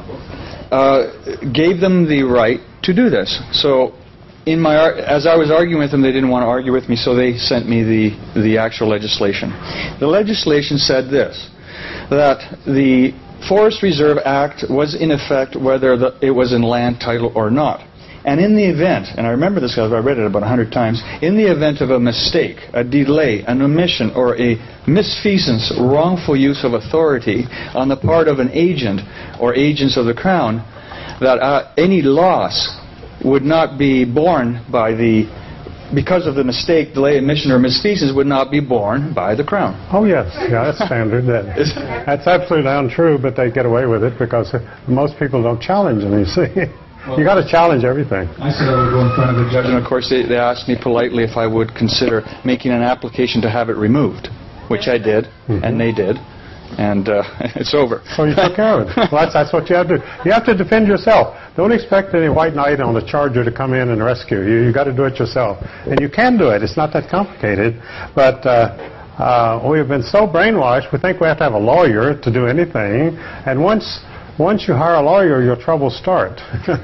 uh, gave them the right to do this. So in my ar- as I was arguing with them, they didn't want to argue with me, so they sent me the, the actual legislation. The legislation said this, that the Forest Reserve Act was in effect whether the, it was in land title or not. And in the event, and I remember this because I read it about a hundred times, in the event of a mistake, a delay, an omission, or a misfeasance, wrongful use of authority on the part of an agent or agents of the Crown, that uh, any loss would not be borne by the, because of the mistake, delay, omission, or misfeasance, would not be borne by the Crown. Oh, yes. Yeah, that's standard. That, that's absolutely untrue, but they get away with it because most people don't challenge them, you see. Well, you got to challenge everything. I said I would go in front of the judge, and of course they, they asked me politely if I would consider making an application to have it removed, which I did, mm-hmm. and they did, and uh, it's over. So you took care of it. Well, that's, that's what you have to do. You have to defend yourself. Don't expect any white knight on the charger to come in and rescue you. You got to do it yourself, and you can do it. It's not that complicated, but. Uh, uh, we have been so brainwashed. We think we have to have a lawyer to do anything, and once. Once you hire a lawyer, your troubles start.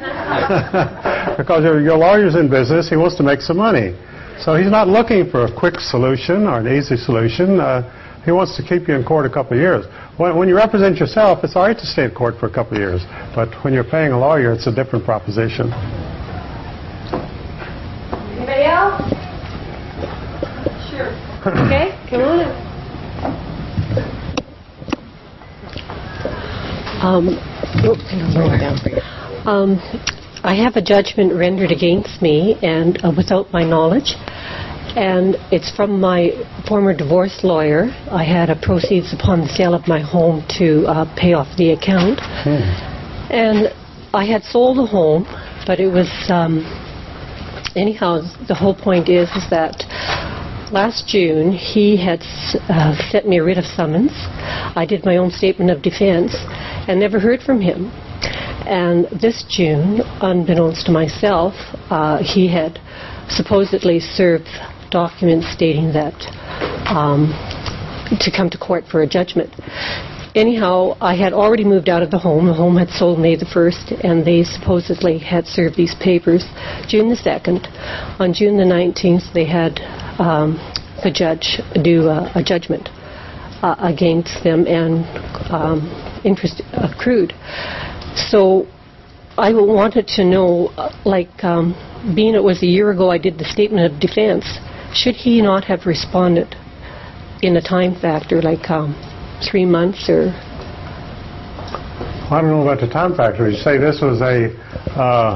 Because your, your lawyer's in business, he wants to make some money. So he's not looking for a quick solution or an easy solution. Uh, he wants to keep you in court a couple of years. When, when you represent yourself, it's all right to stay in court for a couple of years. But when you're paying a lawyer, it's a different proposition. Anybody else? Sure. Okay, come on in. Um, oops, lower down. Um, I have a judgment rendered against me and uh, without my knowledge, and it's from my former divorce lawyer. I had a proceeds upon the sale of my home to uh, pay off the account, hmm. and I had sold the home, but it was um, anyhow. The whole point is is that. Last June, he had uh, sent me a writ of summons. I did my own statement of defense and never heard from him. And this June, unbeknownst to myself, uh, he had supposedly served documents stating that um, to come to court for a judgment. Anyhow, I had already moved out of the home. The home had sold May the first, and they supposedly had served these papers June the second. On June the nineteenth, they had um, the judge do a, a judgment uh, against them, and um, interest accrued. So I wanted to know, like, um, being it was a year ago I did the statement of defense, should he not have responded in a time factor, like um, three months or? I don't know about the time factor. You say this was a uh,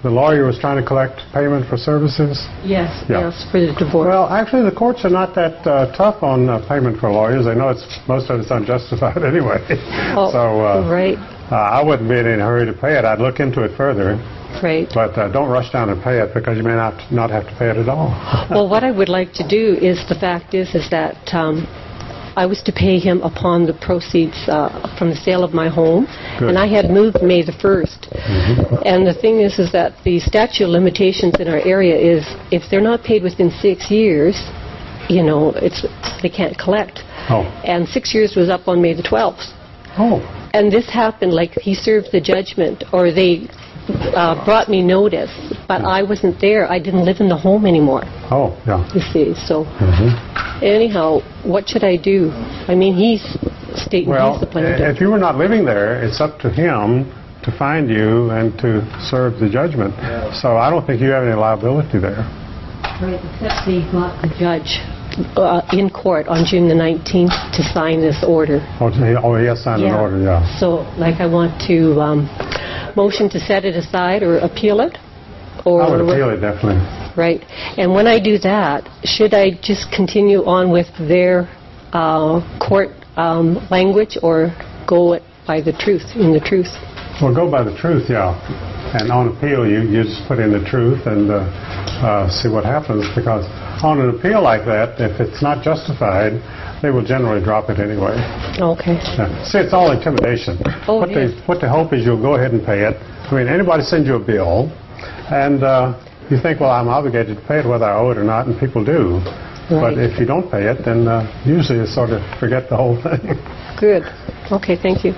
the lawyer was trying to collect payment for services? Yes, Yeah. yes, for the divorce. Well, actually, the courts are not that uh, tough on uh, payment for lawyers. They know it's most of it's unjustified anyway. Oh, so uh, right. uh, I wouldn't be in any hurry to pay it. I'd look into it further. Right. But uh, don't rush down and pay it because you may not not have to pay it at all. Well, what I would like to do is, the fact is, is that um, I was to pay him upon the proceeds uh, from the sale of my home, Good. and I had moved May the first. Mm-hmm. And the thing is, is that the statute of limitations in our area is, if they're not paid within six years, you know, it's they can't collect. Oh. And six years was up on May the twelfth. Oh. And this happened, like he served the judgment, or they uh, brought me notice, but I wasn't there. I didn't live in the home anymore. Oh, yeah. You see, so Mm-hmm. anyhow, what should I do? I mean, he's stating Well, he's the plaintiff. if you were not living there, it's up to him to find you and to serve the judgment. So I don't think you have any liability there. Right, except they got the judge uh, in court on June the nineteenth to sign this order. Oh, he, oh, he has signed an Yeah. order, yeah. So, like, I want to um, motion to set it aside or appeal it. Or I would appeal it, definitely. Right. And when I do that, should I just continue on with their uh, court um, language or go it by the truth, in the truth? Well, go by the truth, yeah. And on appeal, you, you just put in the truth and uh, uh, see what happens. Because on an appeal like that, if it's not justified, they will generally drop it anyway. Okay. Yeah. See, it's all intimidation. Oh, what yeah. they what they hope is you'll go ahead and pay it. I mean, anybody sends you a bill, and uh, you think, well, I'm obligated to pay it whether I owe it or not, and people do. Right. But if you don't pay it, then uh, usually you sort of forget the whole thing. Good. Okay, thank you.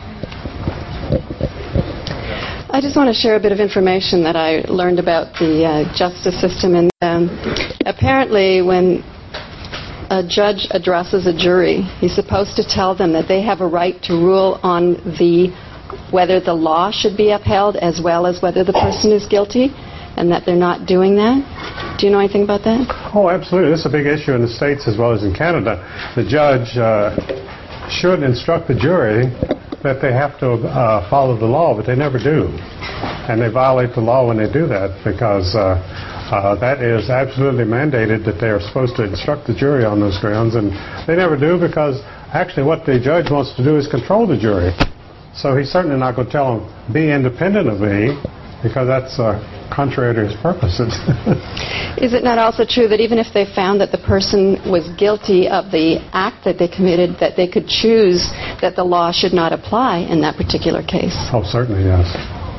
I just want to share a bit of information that I learned about the uh, justice system. And um, apparently, when a judge addresses a jury, he's supposed to tell them that they have a right to rule on the whether the law should be upheld as well as whether the person is guilty, and that they're not doing that. Do you know anything about that? Oh, absolutely. This is a big issue in the States as well as in Canada. The judge uh, should instruct the jury that they have to uh, follow the law, but they never do. And they violate the law when they do that because uh, uh, that is absolutely mandated that they are supposed to instruct the jury on those grounds, and they never do because actually what the judge wants to do is control the jury. So he's certainly not going to tell them, be independent of me, because that's uh, contrary to his purposes. Is it not also true that even if they found that the person was guilty of the act that they committed, that they could choose that the law should not apply in that particular case? Oh, certainly, yes.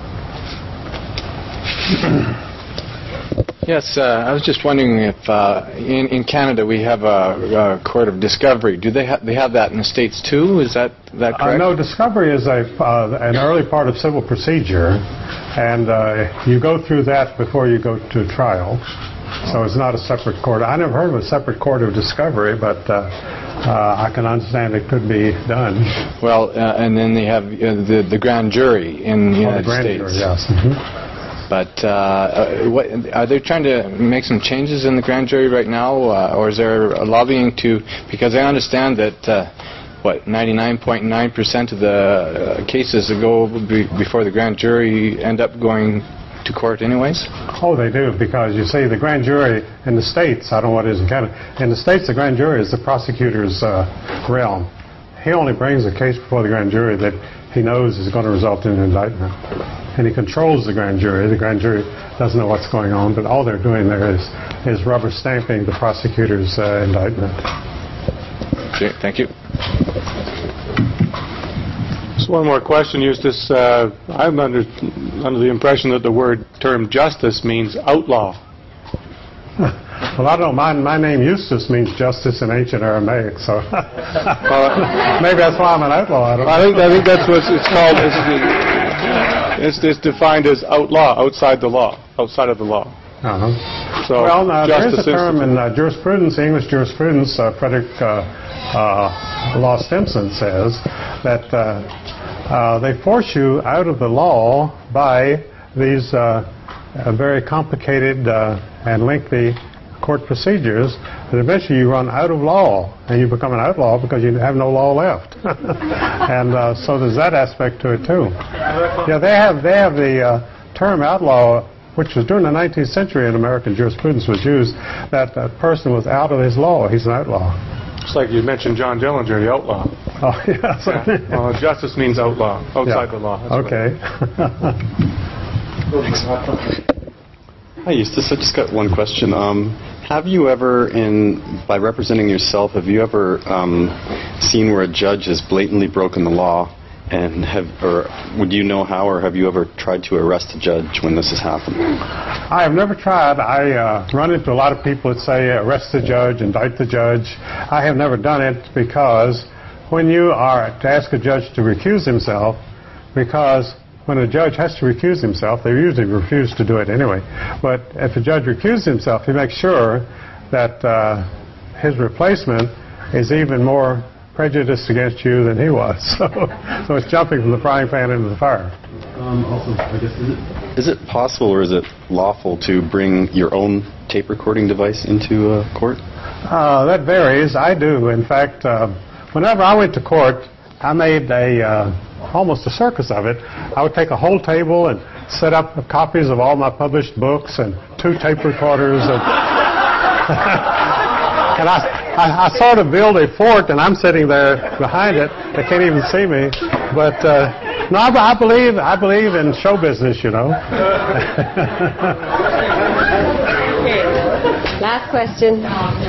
Yes, uh, I was just wondering if uh, in, in Canada we have a, a court of discovery. Do they ha- they have that in the States too? Is that that correct? Uh, no, discovery is a uh, an early part of civil procedure, and uh, you go through that before you go to trial. So it's not a separate court. I never heard of a separate court of discovery, but uh, uh, I can understand it could be done. Well, uh, and then they have uh, the the grand jury in the Oh, United the grand States. jury, yes. Mm-hmm. But uh, uh, what, are they trying to make some changes in the grand jury right now, uh, or is there a lobbying to? Because I understand that uh, what ninety-nine point nine percent of the uh, cases that go be before the grand jury end up going to court anyways. Oh, they do, because you see, the grand jury in the States, I don't know what it is in Canada, in the States the grand jury is the prosecutor's uh, realm. He only brings a case before the grand jury that he knows is going to result in an indictment. And he controls the grand jury. The grand jury doesn't know what's going on, but all they're doing there is, is rubber stamping the prosecutor's uh, indictment. Okay, thank you. Just one more question, Eustace. Uh, I'm under under the impression that the word term justice means outlaw. Well, I don't know. My, my name Eustace means justice in ancient Aramaic, so uh, maybe that's why I'm an outlaw. I, don't I think I think that's what it's called. It's, it's defined as outlaw, outside the law, outside of the law. Uh-huh. So, well, now, there is a Justice term Institute. in uh, jurisprudence, English jurisprudence. Uh, Frederick uh, uh, Law Stimson says that uh, uh, they force you out of the law by these uh, uh, very complicated uh, and lengthy court procedures, and eventually you run out of law, and you become an outlaw because you have no law left. And uh, so there's that aspect to it too. Yeah, they have they have the uh, term outlaw, which was during the nineteenth century in American jurisprudence, was used, that a person was out of his law. He's an outlaw. It's like you mentioned John Dillinger, the outlaw. Oh, yes. Yeah. Well, justice means outlaw, outside yeah. the law. That's okay. Hi, Eustace. I just got one question. Um, have you ever, in by representing yourself, have you ever um, seen where a judge has blatantly broken the law, and have, or would you know how, or have you ever tried to arrest a judge when this has happened? I have never tried. I uh, run into a lot of people that say arrest the judge, indict the judge. I have never done it because when you are to ask a judge to recuse himself, because when a judge has to recuse himself, they usually refuse to do it anyway. But if a judge recuses himself, he makes sure that uh, his replacement is even more prejudiced against you than he was. So, so it's jumping from the frying pan into the fire. Um, also, I guess, is it, is it possible or is it lawful to bring your own tape recording device into uh, court? Uh, that varies. I do. In fact, uh, whenever I went to court, I made a uh, almost a circus of it. I would take a whole table and set up copies of all my published books and two tape recorders. And, and I, I, I sort of build a fort, and I'm sitting there behind it. They can't even see me. But uh, no, I, I believe I believe in show business, you know. Last question.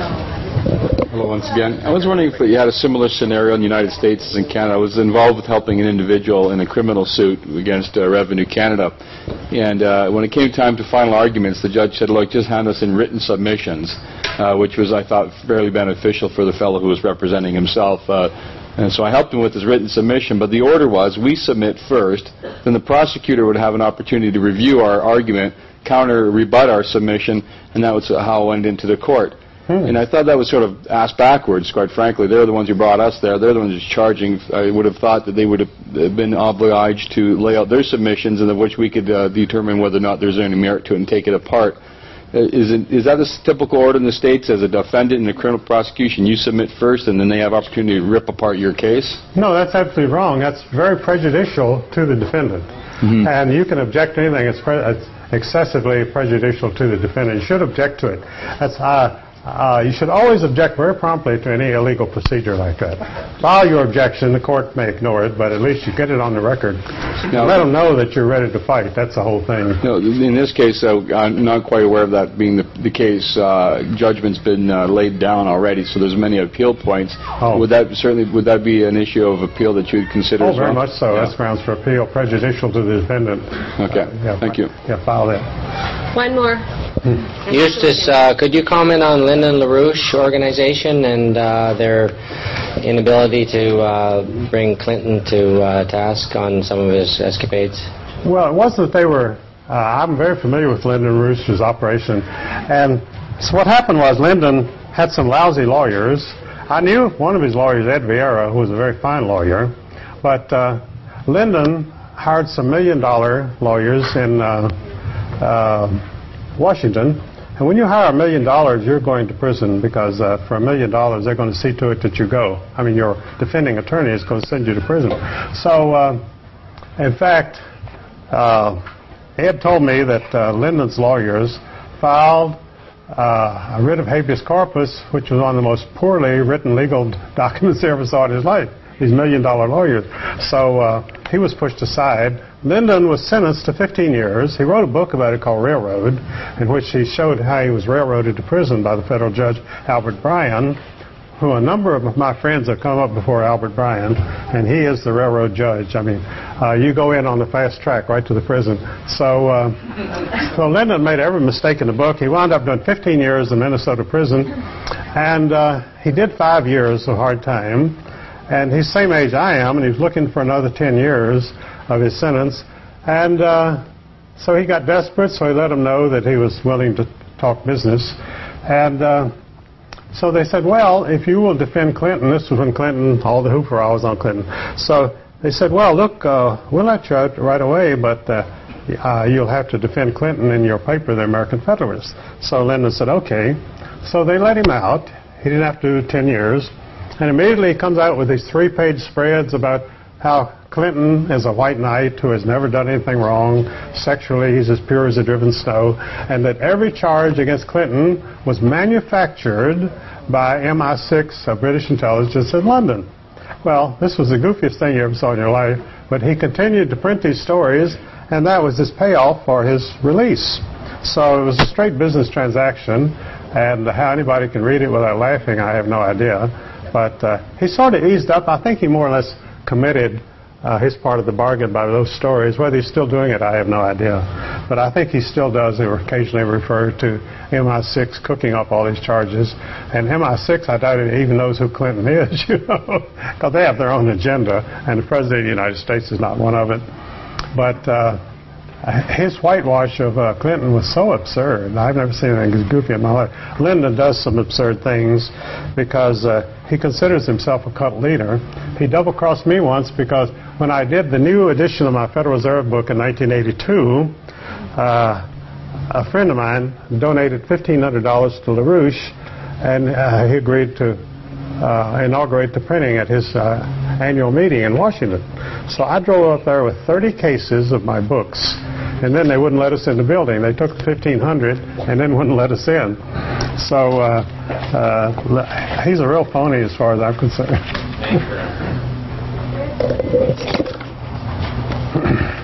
Hello once again. I was wondering if you had a similar scenario in the United States as in Canada. I was involved with helping an individual in a criminal suit against uh, Revenue Canada. And uh, when it came time to final arguments, the judge said, look, just hand us in written submissions, uh, which was, I thought, fairly beneficial for the fellow who was representing himself. Uh, and so I helped him with his written submission. But the order was, we submit first, then the prosecutor would have an opportunity to review our argument, counter-rebut our submission, and that was how it went into the court. Hmm. And I thought that was sort of asked backwards, quite frankly. They're the ones who brought us there. They're the ones who's charging. I would have thought that they would have been obliged to lay out their submissions, and of which we could uh, determine whether or not there's any merit to it and take it apart. Uh, is, it, is that a typical order in the States? As a defendant in a criminal prosecution, you submit first, and then they have opportunity to rip apart your case? No, that's absolutely wrong. That's very prejudicial to the defendant. Mm-hmm. And you can object to anything that's, pre- that's excessively prejudicial to the defendant. You should object to it. That's uh, Uh, you should always object very promptly to any illegal procedure like that. File your objection. The court may ignore it, but at least you get it on the record. Now, let them know that you're ready to fight. That's the whole thing. No, in this case, uh, I'm not quite aware of that being the, the case. Uh, judgment's been uh, laid down already, so there's many appeal points. Oh. Would that certainly would that be an issue of appeal that you would consider? Oh, as well? very much so. Yeah. That's grounds for appeal. Prejudicial to the defendant. Okay. Uh, yeah, Thank you. Yeah, file that. One more. Eustace, uh, could you comment on Lyndon LaRouche organization and uh, their inability to uh, bring Clinton to uh, task on some of his escapades? Well, it wasn't that they were... Uh, I'm very familiar with Lyndon LaRouche's operation. And so what happened was Lyndon had some lousy lawyers. I knew one of his lawyers, Ed Vieira, who was a very fine lawyer. But uh, Lyndon hired some million-dollar lawyers in... Uh, Uh, Washington, and when you hire a million dollars, you're going to prison because uh, for a million dollars, they're going to see to it that you go. I mean, your defending attorney is going to send you to prison. So, uh, in fact, uh, Ed told me that uh, Lyndon's lawyers filed uh, a writ of habeas corpus, which was one of the most poorly written legal documents he ever saw in his life. These million-dollar lawyers. So uh, he was pushed aside. Lyndon was sentenced to fifteen years. He wrote a book about it called Railroad, in which he showed how he was railroaded to prison by the federal judge Albert Bryan, who a number of my friends have come up before Albert Bryan, and he is the railroad judge. I mean, uh, you go in on the fast track right to the prison. So, uh, so Lyndon made every mistake in the book. He wound up doing fifteen years in Minnesota prison, and uh, he did five years of hard time. And he's the same age I am, and he was looking for another ten years of his sentence. And uh, so he got desperate, so he let him know that he was willing to talk business. And uh, so they said, well, if you will defend Clinton, this was when Clinton, all the hoopla was on Clinton. So they said, well, look, uh, we'll let you out right away, but uh, uh, you'll have to defend Clinton in your paper, the American Federalist. So Lyndon said, okay. So they let him out. He didn't have to do ten years. And immediately he comes out with these three-page spreads about how Clinton is a white knight who has never done anything wrong. Sexually, he's as pure as the driven snow. And that every charge against Clinton was manufactured by M I six, uh, British intelligence in London. Well, this was the goofiest thing you ever saw in your life, but he continued to print these stories, and that was his payoff for his release. So it was a straight business transaction, and how anybody can read it without laughing, I have no idea. But uh, he sort of eased up. I think he more or less committed uh, his part of the bargain by those stories. Whether he's still doing it, I have no idea. But I think he still does. They were occasionally referred to M I six cooking up all these charges. And M I six, I doubt it even knows who Clinton is, you know, because they have their own agenda, and the President of the United States is not one of it. But uh, his whitewash of uh, Clinton was so absurd. I've never seen anything as goofy in my life. Lyndon does some absurd things because uh, he considers himself a cult leader. He double-crossed me once because when I did the new edition of my Federal Reserve book in nineteen eighty-two, uh, a friend of mine donated fifteen hundred dollars to LaRouche, and uh, he agreed to uh, inaugurate the printing at his uh, annual meeting in Washington. So I drove up there with thirty cases of my books, and then they wouldn't let us in the building. They took the fifteen hundred and then wouldn't let us in. So uh, uh, he's a real phony as far as I'm concerned.